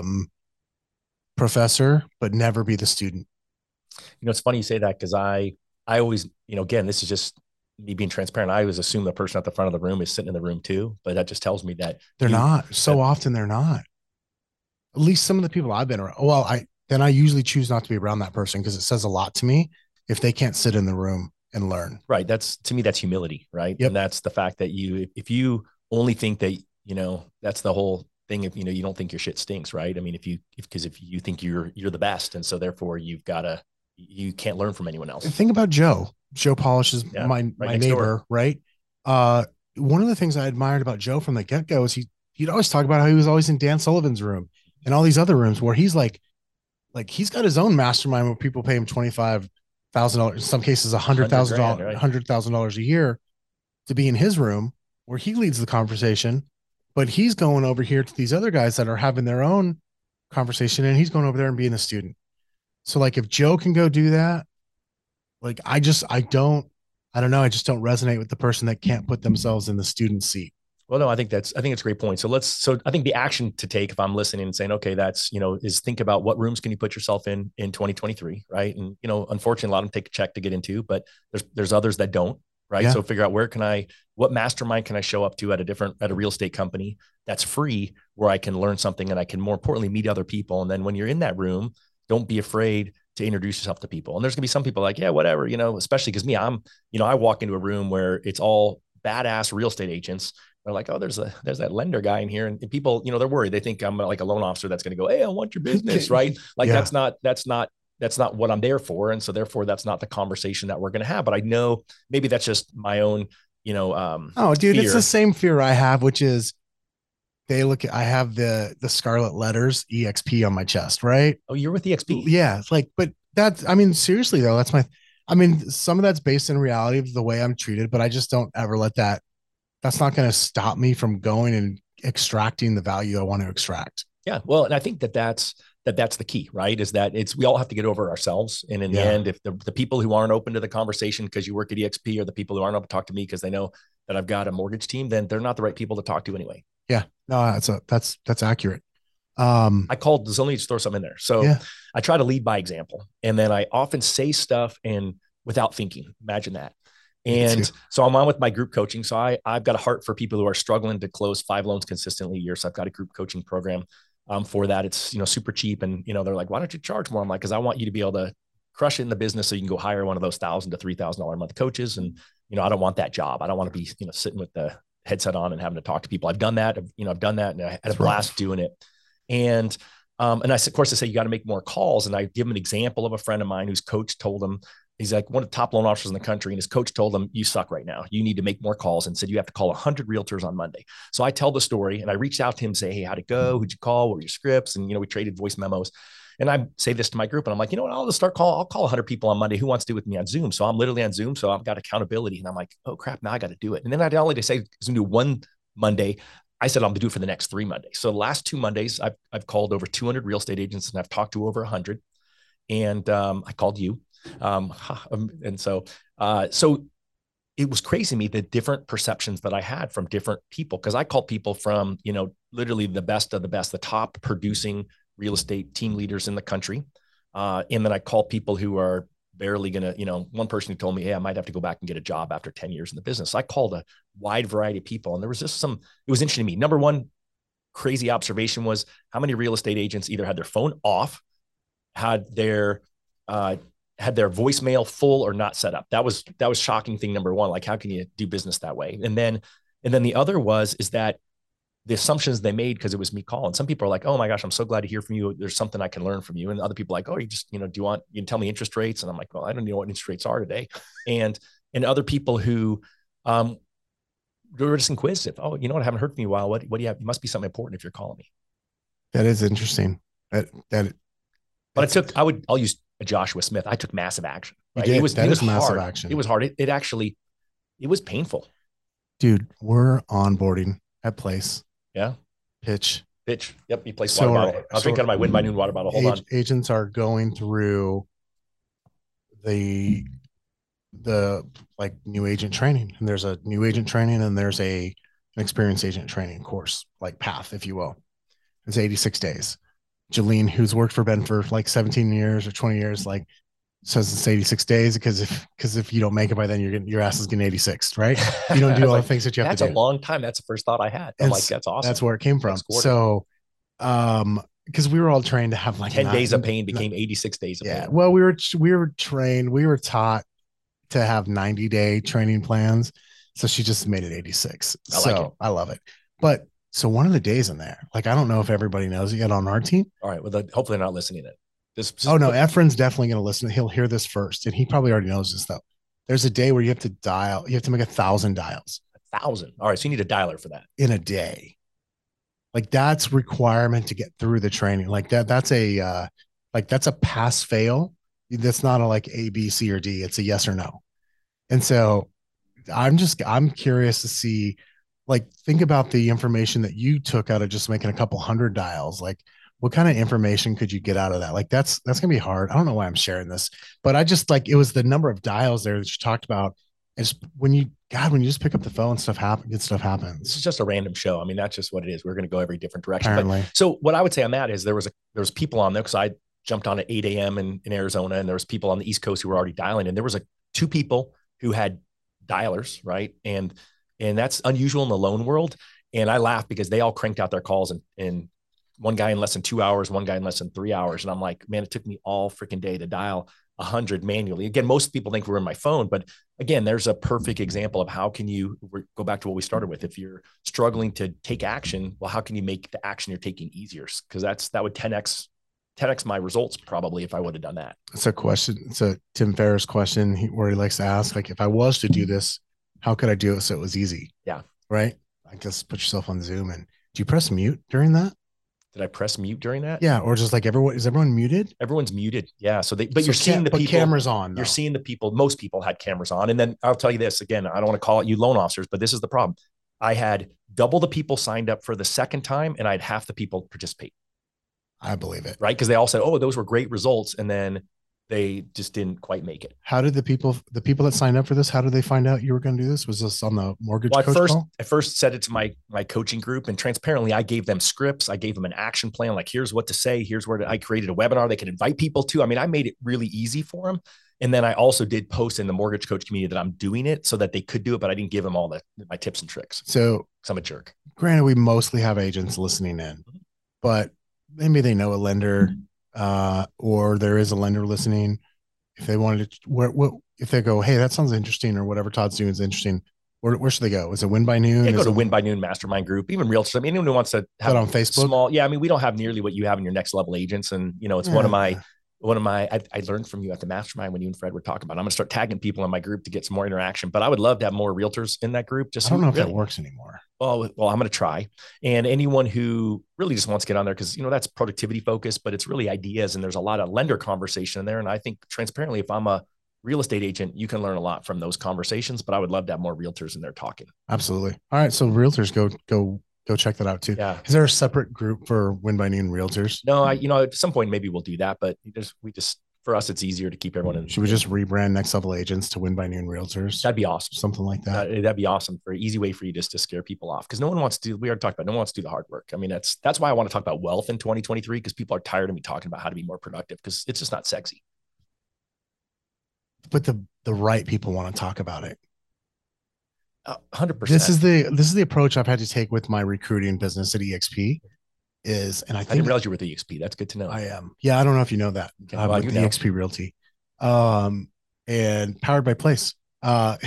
A: professor, but never be the student.
B: It's funny you say that because I always, again, this is just me being transparent. I always assume the person at the front of the room is sitting in the room too, but that just tells me that
A: they're not. So often they're not. At least some of the people I've been around. Well, I usually choose not to be around that person because it says a lot to me if they can't sit in the room and learn.
B: Right. To me, that's humility, right?
A: Yep.
B: And that's the fact that if you only think that, that's the whole thing. If, you don't think your shit stinks, right? I mean, if you think you're the best. And so therefore you can't learn from anyone else.
A: Think about Joe. Joe Polish is my neighbor, door. Right? One of the things I admired about Joe from the get-go is he'd always talk about how he was always in Dan Sullivan's room and all these other rooms where he's like he's got his own mastermind where people pay him $25,000, in some cases $100,000 a year to be in his room where he leads the conversation, but he's going over here to these other guys that are having their own conversation and he's going over there and being a student. So like if Joe can go do that, like I don't know. I just don't resonate with the person that can't put themselves in the student seat.
B: Well, no, I think it's a great point. So I think the action to take, if I'm listening and saying, okay, that's, is think about what rooms can you put yourself in 2023. Right. And, unfortunately, a lot of them take a check to get into, but there's others that don't. Right. Yeah. So figure out what mastermind can I show up to at a real estate company that's free where I can learn something and I can more importantly meet other people. And then when you're in that room, don't be afraid to introduce yourself to people. And there's gonna be some people like, yeah, whatever, especially because me, I walk into a room where it's all badass real estate agents. They're like, oh, there's that lender guy in here. And people, they're worried. They think I'm like a loan officer that's going to go, hey, I want your business. Right. Like yeah. That's not what I'm there for. And so therefore that's not the conversation that we're going to have. But I know maybe that's just my own,
A: oh dude, fear. It's the same fear I have, which is I have the scarlet letters EXP on my chest. Right.
B: Oh, you're with EXP.
A: Yeah. But seriously though, some of that's based in reality of the way I'm treated, but I just don't ever let that's not going to stop me from going and extracting the value I want to extract.
B: Yeah. Well, and I think that's the key, right? Is that we all have to get over ourselves. And in the end, if the people who aren't open to the conversation because you work at EXP or the people who aren't open to talk to me because they know that I've got a mortgage team, then they're not the right people to talk to anyway.
A: Yeah. No, that's accurate.
B: Let me just throw something in there. So yeah. I try to lead by example. And then I often say stuff and without thinking, imagine that. And so I'm on with my group coaching. So I've got a heart for people who are struggling to close 5 loans consistently a year. So I've got a group coaching program for that. It's, super cheap. And, they're like, why don't you charge more? I'm like, cause I want you to be able to crush it in the business. So you can go hire one of those $1,000 to $3,000 a month coaches. And, I don't want that job. I don't want to be, sitting with the headset on and having to talk to people. I've done that. I've done that and I had a blast doing it. And I say, you got to make more calls. And I give him an example of a friend of mine whose coach told him, he's like one of the top loan officers in the country. And his coach told him, you suck right now. You need to make more calls and said, you have to call 100 realtors on Monday. So I tell the story and I reached out to him, say, hey, how'd it go? Who'd you call? What were your scripts? And, we traded voice memos. And I say this to my group and I'm like, what? I'll call 100 people on Monday. Who wants to do with me on Zoom? So I'm literally on Zoom. So I've got accountability and I'm like, oh crap, now I got to do it. And then I only say, Zoom do one Monday. I said, I'm gonna do it for the next 3 Mondays. So the last 2 Mondays, I've called over 200 real estate agents and I've talked to over 100. And I called you. And so it was crazy to me, the different perceptions that I had from different people. Cause I called people from, literally the best of the best, the top producing real estate team leaders in the country. And then I called people who are barely going to, one person who told me, hey, I might have to go back and get a job after 10 years in the business. So I called a wide variety of people, and there was just it was interesting to me. Number one crazy observation was how many real estate agents either had their phone off, had their voicemail full or not set up. That was shocking thing number one. Like, how can you do business that way? And then the other is that the assumptions they made, because it was me calling. Some people are like, oh my gosh, I'm so glad to hear from you. There's something I can learn from you. And other people are like, oh, you just, do you can tell me interest rates? And I'm like, well, I don't know what interest rates are today. And other people who were just inquisitive. Oh, you know what? I haven't heard from you in a while. What do you have? It must be something important if you're calling me.
A: That is interesting.
B: I'll use a Joshua Smith. I took massive action. Right?
A: It was massive action.
B: It was hard. It was painful.
A: Dude, we're onboarding at Place.
B: Yeah.
A: Pitch.
B: Yep. You place water bottle. I'll drink out of my Win by Noon water bottle. Hold on.
A: Agents are going through the like new agent training, and there's a new agent training, and there's an experienced agent training course, like path, if you will. It's 86 days. Jolene, who's worked for Ben for like 17 years or 20 years, like says it's 86 days because if you don't make it by then, your ass is getting 86, right? You don't do all the things that you have to do.
B: That's a long time. That's the first thought I had. I'm like, that's awesome.
A: That's where it came from. So, because we were all trained to have like
B: 10 days of pain became 86 days of pain.
A: Yeah. Well, we were trained, we were taught to have 90-day training plans. So she just made it 86. I love it. But so one of the days in there, like, I don't know if everybody knows it yet on our team.
B: All right. Well, hopefully they're not listening to it.
A: Efren's definitely going to listen. He'll hear this first, and he probably already knows this though. There's a day where you have to make 1,000 dials.
B: 1,000. All right. So you need a dialer for that
A: in a day. Like, that's requirement to get through the training. Like that's a pass fail. That's not a like A, B, C, or D. It's a yes or no. And so I'm curious to see, like, think about the information that you took out of just making a couple hundred dials. Like, what kind of information could you get out of that? Like, that's going to be hard. I don't know why I'm sharing this, but I just, like, it was the number of dials there that you talked about. It's when you just pick up the phone, good stuff happens.
B: This is just a random show. I mean, that's just what it is. We're going to go every different direction.
A: Apparently.
B: So what I would say on that is there was people on there, because I jumped on at 8 a.m. in Arizona, and there was people on the East Coast who were already dialing, and there was two people who had dialers, right? And that's unusual in the loan world. And I laughed because they all cranked out their calls, and one guy in less than 2 hours, one guy in less than 3 hours. And I'm like, man, it took me all freaking day to dial 100 manually. Again, most people think we're in my phone, but again, there's a perfect example of how can you go back to what we started with. If you're struggling to take action, well, how can you make the action you're taking easier? Because that would 10x my results probably if I would have done that.
A: It's a question. It's a Tim Ferriss question where he likes to ask, like, if I was to do this, how could I do it so it was easy?
B: Yeah.
A: Right. I guess put yourself on Zoom. And do you press mute during that?
B: Did I press mute during that?
A: Yeah. Or just like is everyone muted?
B: Everyone's muted. Yeah. You're seeing the people.
A: Cameras on.
B: You're seeing the people. Most people had cameras on. And then I'll tell you this again, I don't want to call it you loan officers, but this is the problem. I had double the people signed up for the second time, and I had half the people participate.
A: I believe it.
B: Right. Because they all said, oh, those were great results. And then they just didn't quite make it.
A: How did the people that signed up for this, how did they find out you were going to do this? Was this on the mortgage coach call?
B: I first said it to my coaching group, and transparently, I gave them scripts. I gave them an action plan. Like, here's what to say. Here's where I created a webinar they could invite people to. I mean, I made it really easy for them. And then I also did post in the mortgage coach community that I'm doing it so that they could do it, but I didn't give them all my tips and tricks.
A: So
B: I'm a jerk.
A: Granted, we mostly have agents listening in, but maybe they know a lender, or there is a lender listening. If they wanted to, if they go, hey, that sounds interesting, or whatever Todd's doing is interesting, where should they go? Is it Win by Noon?
B: They go to Win by Noon Mastermind Group, even Realtors. I mean, anyone who wants to have
A: on Facebook.
B: Small, yeah. I mean, we don't have nearly what you have in your next level agents, and it's one of my. I learned from you at the mastermind when you and Fred were talking about it. I'm going to start tagging people in my group to get some more interaction, but I would love to have more realtors in that group.
A: I don't know if that works anymore.
B: Well, I'm going to try. And anyone who really just wants to get on there, because, that's productivity focused, but it's really ideas. And there's a lot of lender conversation in there. And I think transparently, if I'm a real estate agent, you can learn a lot from those conversations, but I would love to have more realtors in there talking.
A: Absolutely. All right. So realtors, go check that out too.
B: Yeah.
A: Is there a separate group for Win by Noon realtors?
B: No, at some point, maybe we'll do that, but for us, it's easier to keep everyone in.
A: Should we just rebrand Next Level Agents to Win by Noon Realtors?
B: That'd be awesome.
A: Something like that.
B: That'd be awesome for an easy way for you just to scare people off. Because no one wants to, we already talked about, no one wants to do the hard work. I mean, that's why I want to talk about wealth in 2023, because people are tired of me talking about how to be more productive, because it's just not sexy.
A: but the right people want to talk about it.
B: 100%.
A: This is the approach I've had to take with my recruiting business at EXP. And I
B: didn't realize you were with EXP. That's good to know.
A: I am. Yeah, I don't know if you know that.
B: Okay. Well,
A: with EXP Realty, and powered by Place. But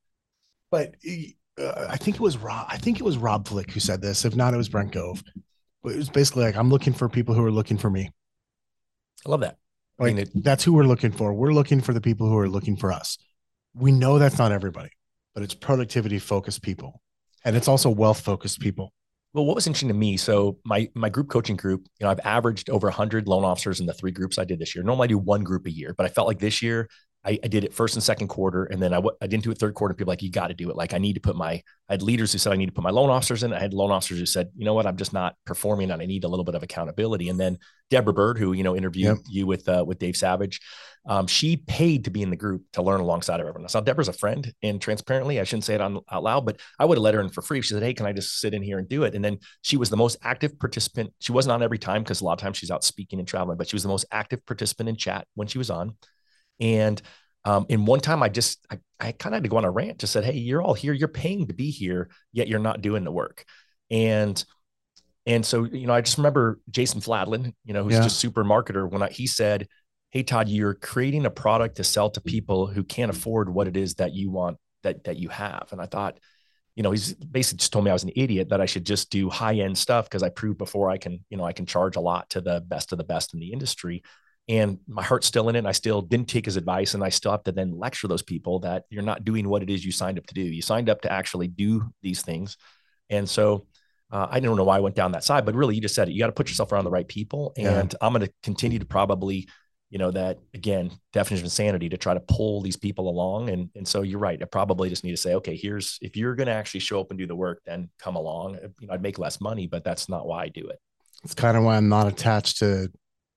A: I think it was Rob. I think it was Rob Flick who said this. If not, it was Brent Gove. But it was basically like, I'm looking for people who are looking for me.
B: I love that.
A: Like, that's who we're looking for. We're looking for the people who are looking for us. We know that's not everybody, but it's productivity focused people, and it's also wealth focused people.
B: Well, what was interesting to me, so my group coaching group, I've averaged over 100 loan officers in the 3 groups I did this year. Normally I do 1 group a year, but I felt like this year I did it first and second quarter, and then I didn't do it third quarter. People were like, you got to do it. Like, I had leaders who said I need to put my loan officers in. I had loan officers who said, you know what, I'm just not performing and I need a little bit of accountability. And then Deborah Bird, who, interviewed you with Dave Savage, she paid to be in the group to learn alongside of everyone else. Now, Deborah's a friend, and transparently, I shouldn't say it out loud, but I would have let her in for free. She said, hey, can I just sit in here and do it? And then she was the most active participant. She wasn't on every time because a lot of times she's out speaking and traveling, but she was the most active participant in chat when she was on. And in one time, I kind of had to go on a rant, just said, hey, you're all here. You're paying to be here, yet you're not doing the work. And so, I just remember Jason Fladlin, who's just super marketer, when he said, hey, Todd, you're creating a product to sell to people who can't afford what it is that you want, that you have. And I thought, he's basically just told me I was an idiot, that I should just do high-end stuff because I proved before I can charge a lot to the best of the best in the industry. And my heart's still in it. And I still didn't take his advice. And I still have to then lecture those people that you're not doing what it is you signed up to do. You signed up to actually do these things. And so I don't know why I went down that side, but really you just said it. You got to put yourself around the right people. And I'm going to continue to probably, that, again, definition of insanity, to try to pull these people along. And so you're right. I probably just need to say, okay, if you're going to actually show up and do the work, then come along. I'd make less money, but that's not why I do it.
A: It's kind of why I'm not attached to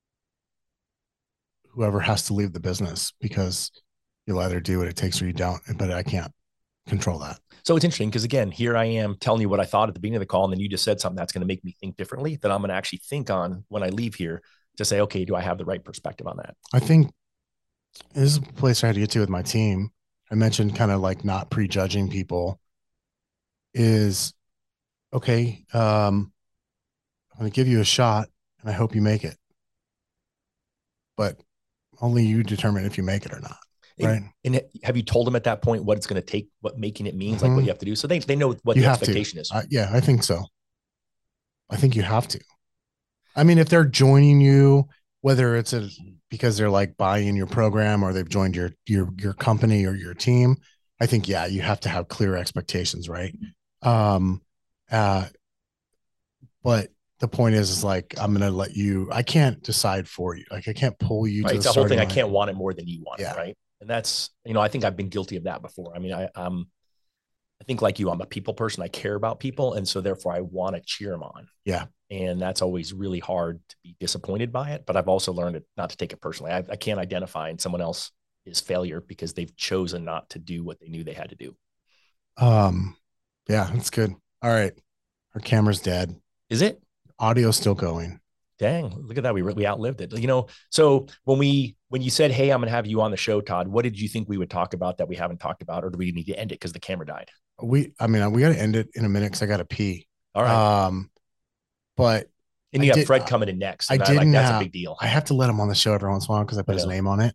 A: whoever has to leave the business, because you'll either do what it takes or you don't, but I can't control that.
B: So it's interesting because, again, here I am telling you what I thought at the beginning of the call, and then you just said something that's going to make me think differently, that I'm going to actually think on when I leave here to say, okay, do I have the right perspective on that?
A: I think this is a place I had to get to with my team. I mentioned kind of like not prejudging people is, okay, I'm going to give you a shot and I hope you make it. But only you determine if you make it or not. Right.
B: And have you told them at that point what it's going to take, what making it means, like what you have to do? So they know what the expectation is.
A: Yeah, I think so. I think you have to. I mean, if they're joining you, whether it's because they're like buying your program or they've joined your company or your team, I think, you have to have clear expectations. Right. But the point is like, I'm going to let you, I can't decide for you. Like, I can't pull you to
B: the whole thing. I can't want it more than you want it. Right. And that's, I think I've been guilty of that before. I mean, I think like you, I'm a people person. I care about people. And so therefore I want to cheer them on.
A: Yeah.
B: And that's always really hard to be disappointed by it. But I've also learned not to take it personally. I can't identify in someone else's failure because they've chosen not to do what they knew they had to do.
A: Yeah, that's good. All right. Our camera's dead.
B: Is it?
A: Audio's still going.
B: Dang, look at that. We outlived it. So when you said, hey, I'm going to have you on the show, Todd, what did you think we would talk about that we haven't talked about, or do we need to end it because the camera died? We got
A: to end it in a minute because I got to pee.
B: All right.
A: But
B: and you got Fred coming in next.
A: That's a big deal. I have to let him on the show every once in a while because I put his name on it.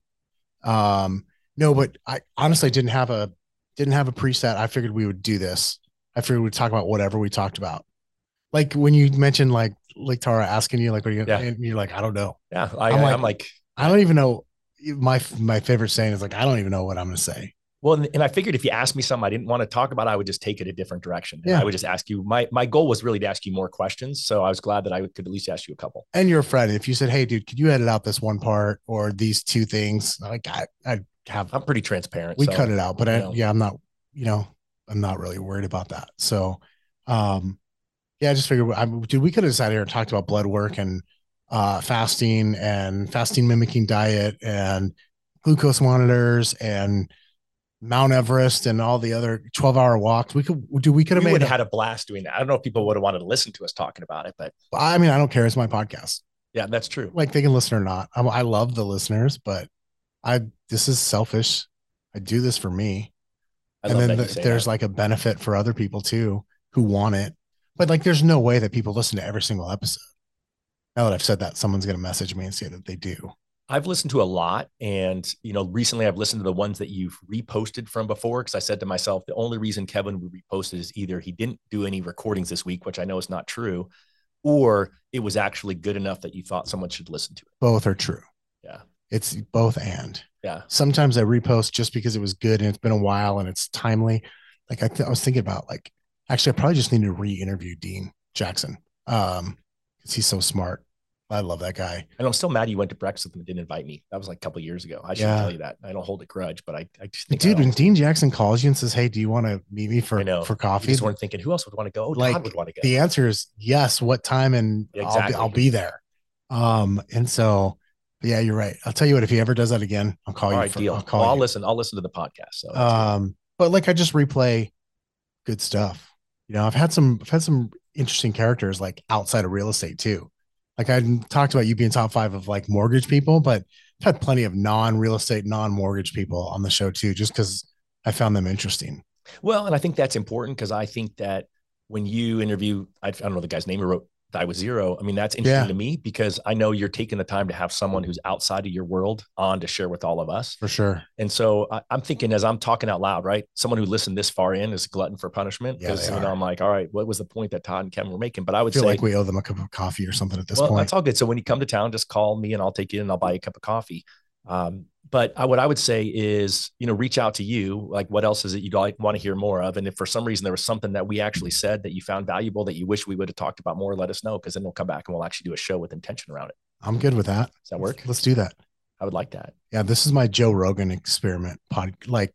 A: No, but I honestly didn't have a preset. I figured we would do this. I figured we'd talk about whatever we talked about. Like when you mentioned like Tara asking you, like, what are you, and you're like, I don't know.
B: Yeah. I'm like,
A: I don't even know. My favorite saying is like, I don't even know what I'm going to say.
B: Well, and I figured if you asked me something I didn't want to talk about, I would just take it a different direction. And I would just ask you, my goal was really to ask you more questions. So I was glad that I could at least ask you a couple.
A: And you're a friend. If you said, hey dude, could you edit out this one part or these 2 things? Like I'm
B: pretty transparent.
A: We cut it out, but I'm not, I'm not really worried about that. So, I just figured, we could have sat here and talked about blood work and fasting mimicking diet and glucose monitors and Mount Everest and all the other 12-hour walks. We would have
B: had a blast doing that. I don't know if people would have wanted to listen to us talking about it, but
A: I mean, I don't care. It's my podcast.
B: Yeah, that's true.
A: Like they can listen or not. I love the listeners, but this is selfish. I do this for me.
B: I
A: And
B: love
A: then
B: that you say
A: there's
B: that.
A: like a benefit for other people too who want it. But like, there's no way that people listen to every single episode. Now that I've said that, someone's going to message me and say that they do.
B: I've listened to a lot, and recently I've listened to the ones that you've reposted from before, because I said to myself, the only reason Kevin would repost it is either he didn't do any recordings this week, which I know is not true, or it was actually good enough that you thought someone should listen to it.
A: Both are true.
B: Yeah.
A: It's both and.
B: Yeah.
A: Sometimes I repost just because it was good and it's been a while and it's timely. Like I was thinking about like, actually, I probably just need to re-interview Dean Jackson. Because he's so smart. I love that guy.
B: And I'm still mad you went to breakfast with him and didn't invite me. That was like a couple of years ago. I should tell you that. I don't hold a grudge, but I just think,
A: dude, when Dean Jackson calls you and says, "Hey, do you want to meet me for coffee?"
B: You just weren't thinking who else would want to go.
A: Like,
B: Todd would want to go.
A: The answer is yes. What time? And
B: exactly.
A: I'll be there. And so, yeah, you're right. I'll tell you what. If he ever does that again, I'll call you.
B: All right, deal. I'll listen. I'll listen to the podcast. So,
A: but like I just replay good stuff. I've had some interesting characters like outside of real estate too. Like I talked about you being top 5 of like mortgage people, but I've had plenty of non-real estate, non-mortgage people on the show too, just because I found them interesting.
B: Well, and I think that's important because I think that when you interview, I don't know the guy's name who wrote Die with Zero. I mean, that's interesting to me because I know you're taking the time to have someone who's outside of your world on to share with all of us.
A: For sure.
B: And so I'm thinking as I'm talking out loud, right? Someone who listened this far in is a glutton for punishment. Because I'm like, all right, what was the point that Todd and Kevin were making? But I would
A: feel like we owe them a cup of coffee or something at this point.
B: That's all good. So when you come to town, just call me and I'll take you and I'll buy you a cup of coffee. But what I would say is, reach out to you. Like, what else is it you'd like want to hear more of? And if for some reason there was something that we actually said that you found valuable that you wish we would have talked about more, let us know, because then we'll come back and we'll actually do a show with intention around it.
A: I'm good with that.
B: Does that work?
A: Let's do that.
B: I would like that.
A: Yeah, this is my Joe Rogan experiment like,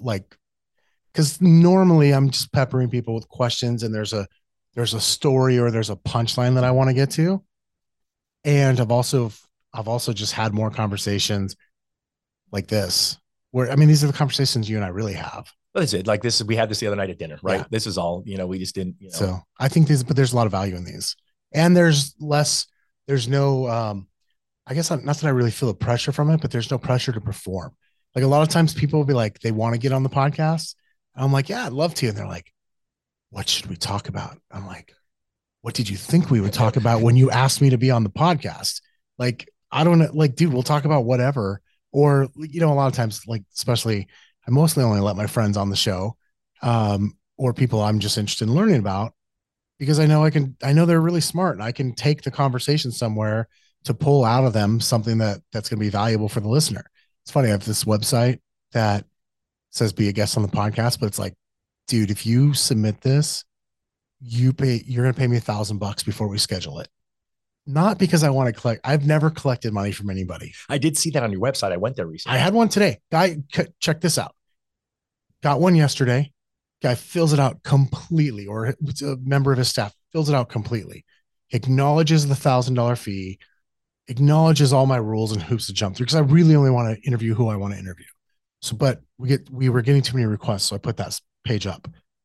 A: because normally I'm just peppering people with questions and there's a story or there's a punchline that I want to get to. And I've also just had more conversations like this, where, I mean, these are the conversations you and I really have.
B: What is it? Like this, we had this the other night at dinner, right? Yeah. This is all, we just didn't,
A: So I think but there's a lot of value in these. And there's no, I guess not that I really feel the pressure from it, but there's no pressure to perform. Like a lot of times people will be like, they want to get on the podcast. And I'm like, yeah, I'd love to. And they're like, what should we talk about? I'm like, what did you think we would talk about when you asked me to be on the podcast? Like, I don't know, like, dude, we'll talk about whatever. Or, a lot of times, like, especially, I mostly only let my friends on the show, or people I'm just interested in learning about, because I know they're really smart and I can take the conversation somewhere to pull out of them something that's going to be valuable for the listener. It's funny. I have this website that says be a guest on the podcast, but it's like, dude, if you submit this, you're going to pay me $1,000 before we schedule it. Not because I want to collect. I've never collected money from anybody.
B: I did see that on your website. I went there recently.
A: I had one today. Guy, check this out. Got one yesterday. Guy fills it out completely, or a member of his staff fills it out completely. Acknowledges the $1,000 fee. Acknowledges all my rules and hoops to jump through, because I really only want to interview who I want to interview. So, but we were getting too many requests, so I put that page up.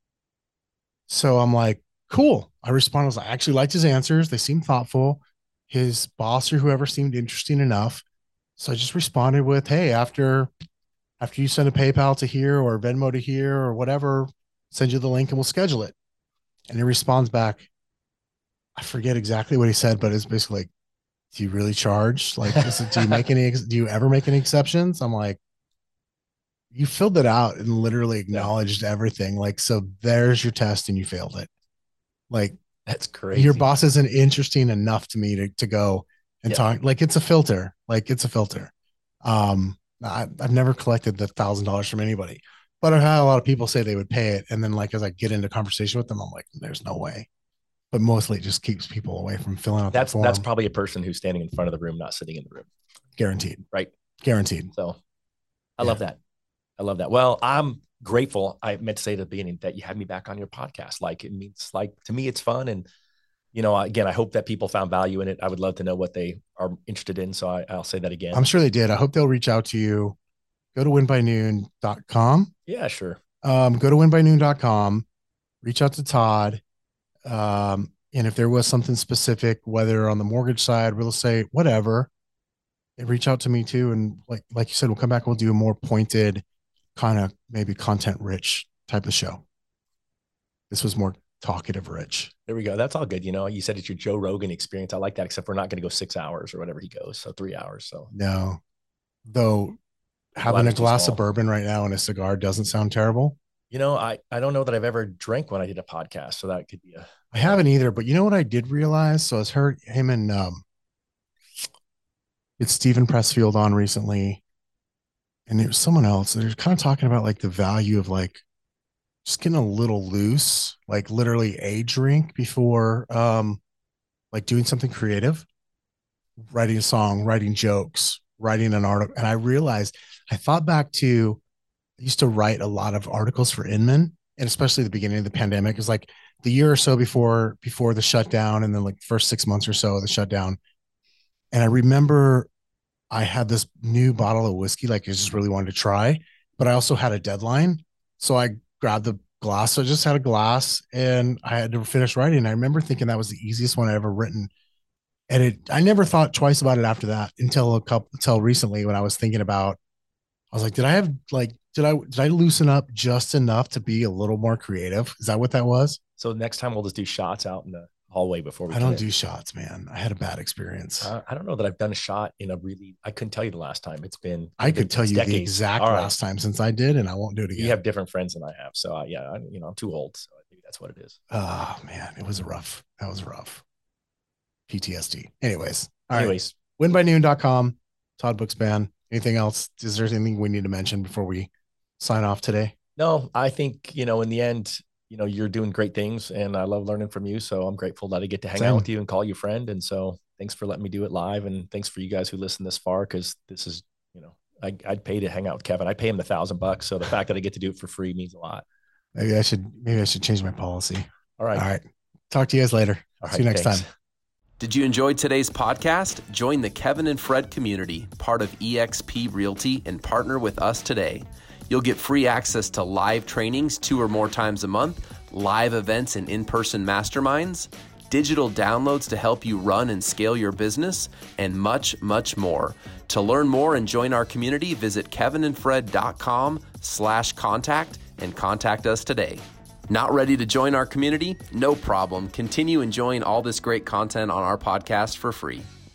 A: So I'm like, cool. I responded. I was like, I actually liked his answers. They seemed thoughtful. His boss or whoever seemed interesting enough. So I just responded with, hey, after you send a PayPal to here or Venmo to here or whatever, send you the link and we'll schedule it. And he responds back. I forget exactly what he said, but it's basically like, do you really charge? Like, do you ever make any exceptions? I'm like, you filled it out and literally acknowledged everything. Like, so there's your test and you failed it. Like,
B: that's crazy.
A: Your boss isn't interesting enough to me to go and talk. Like, it's a filter. I've never collected the $1,000 from anybody, but I've had a lot of people say they would pay it. And then, like, as I get into conversation with them, I'm like, there's no way. But mostly it just keeps people away from filling out that form.
B: That's probably a person who's standing in front of the room, not sitting in the room.
A: Guaranteed.
B: Right.
A: Guaranteed.
B: So I love that. Well, I'm grateful. I meant to say at the beginning that you had me back on your podcast. Like, it means, like, to me, it's fun. And, again, I hope that people found value in it. I would love to know what they are interested in. So I'll say that again.
A: I'm sure they did. I hope they'll reach out to you. Go to winbynoon.com.
B: Yeah, sure.
A: Go to winbynoon.com, reach out to Todd. And if there was something specific, whether on the mortgage side, real estate, whatever, reach out to me too. And like you said, we'll come back and we'll do a more pointed kind of maybe content rich type of show. This was more talkative rich.
B: There we go. That's all good. You said it's your Joe Rogan experience. I like that, except we're not going to go 6 hours or whatever he goes. So 3 hours. So
A: no, though having a glass of bourbon right now and a cigar doesn't sound terrible.
B: I don't know that I've ever drank when I did a podcast. So that could be
A: I haven't either, but you know what I did realize? So I heard him and it's Stephen Pressfield on recently. And there was someone else. They're kind of talking about like the value of like just getting a little loose, like literally a drink before like doing something creative, writing a song, writing jokes, writing an article. And I realized I thought back to I used to write a lot of articles for Inman, and especially the beginning of the pandemic. It was like the year or so before the shutdown, and then like first 6 months or so of the shutdown. And I remember I had this new bottle of whiskey, like I just really wanted to try, but I also had a deadline. So I grabbed the glass. So I just had a glass and I had to finish writing. And I remember thinking that was the easiest one I'd ever written. And I never thought twice about it after that until recently when I was thinking about, I was like, did I loosen up just enough to be a little more creative? Is that what that was?
B: So next time we'll just do shots out in the hallway before we.
A: I don't do shots, man. I had a bad experience.
B: I don't know that I've done a shot in I couldn't tell you the last time.
A: I could tell you the exact last time since I did, and I won't do it again.
B: You have different friends than I have. So I'm too old. So I think that's what it is.
A: Oh man, that was rough. PTSD. Anyways. Winbynoon.com, Todd Bookspan. Anything else? Is there anything we need to mention before we sign off today?
B: No, I think, in the end, you're doing great things and I love learning from you. So I'm grateful that I get to hang out with you and call you friend. And so thanks for letting me do it live. And thanks for you guys who listen this far. Cause this is, I'd pay to hang out with Kevin. I pay him $1,000. So the fact that I get to do it for free means a lot.
A: Maybe I should change my policy.
B: All right.
A: Talk to you guys later. See you next time.
C: Did you enjoy today's podcast? Join the Kevin and Fred community, part of eXp Realty, and partner with us today. You'll get free access to live trainings 2 or more times a month, live events and in-person masterminds, digital downloads to help you run and scale your business, and much, much more. To learn more and join our community, visit kevinandfred.com/contact and contact us today. Not ready to join our community? No problem. Continue enjoying all this great content on our podcast for free.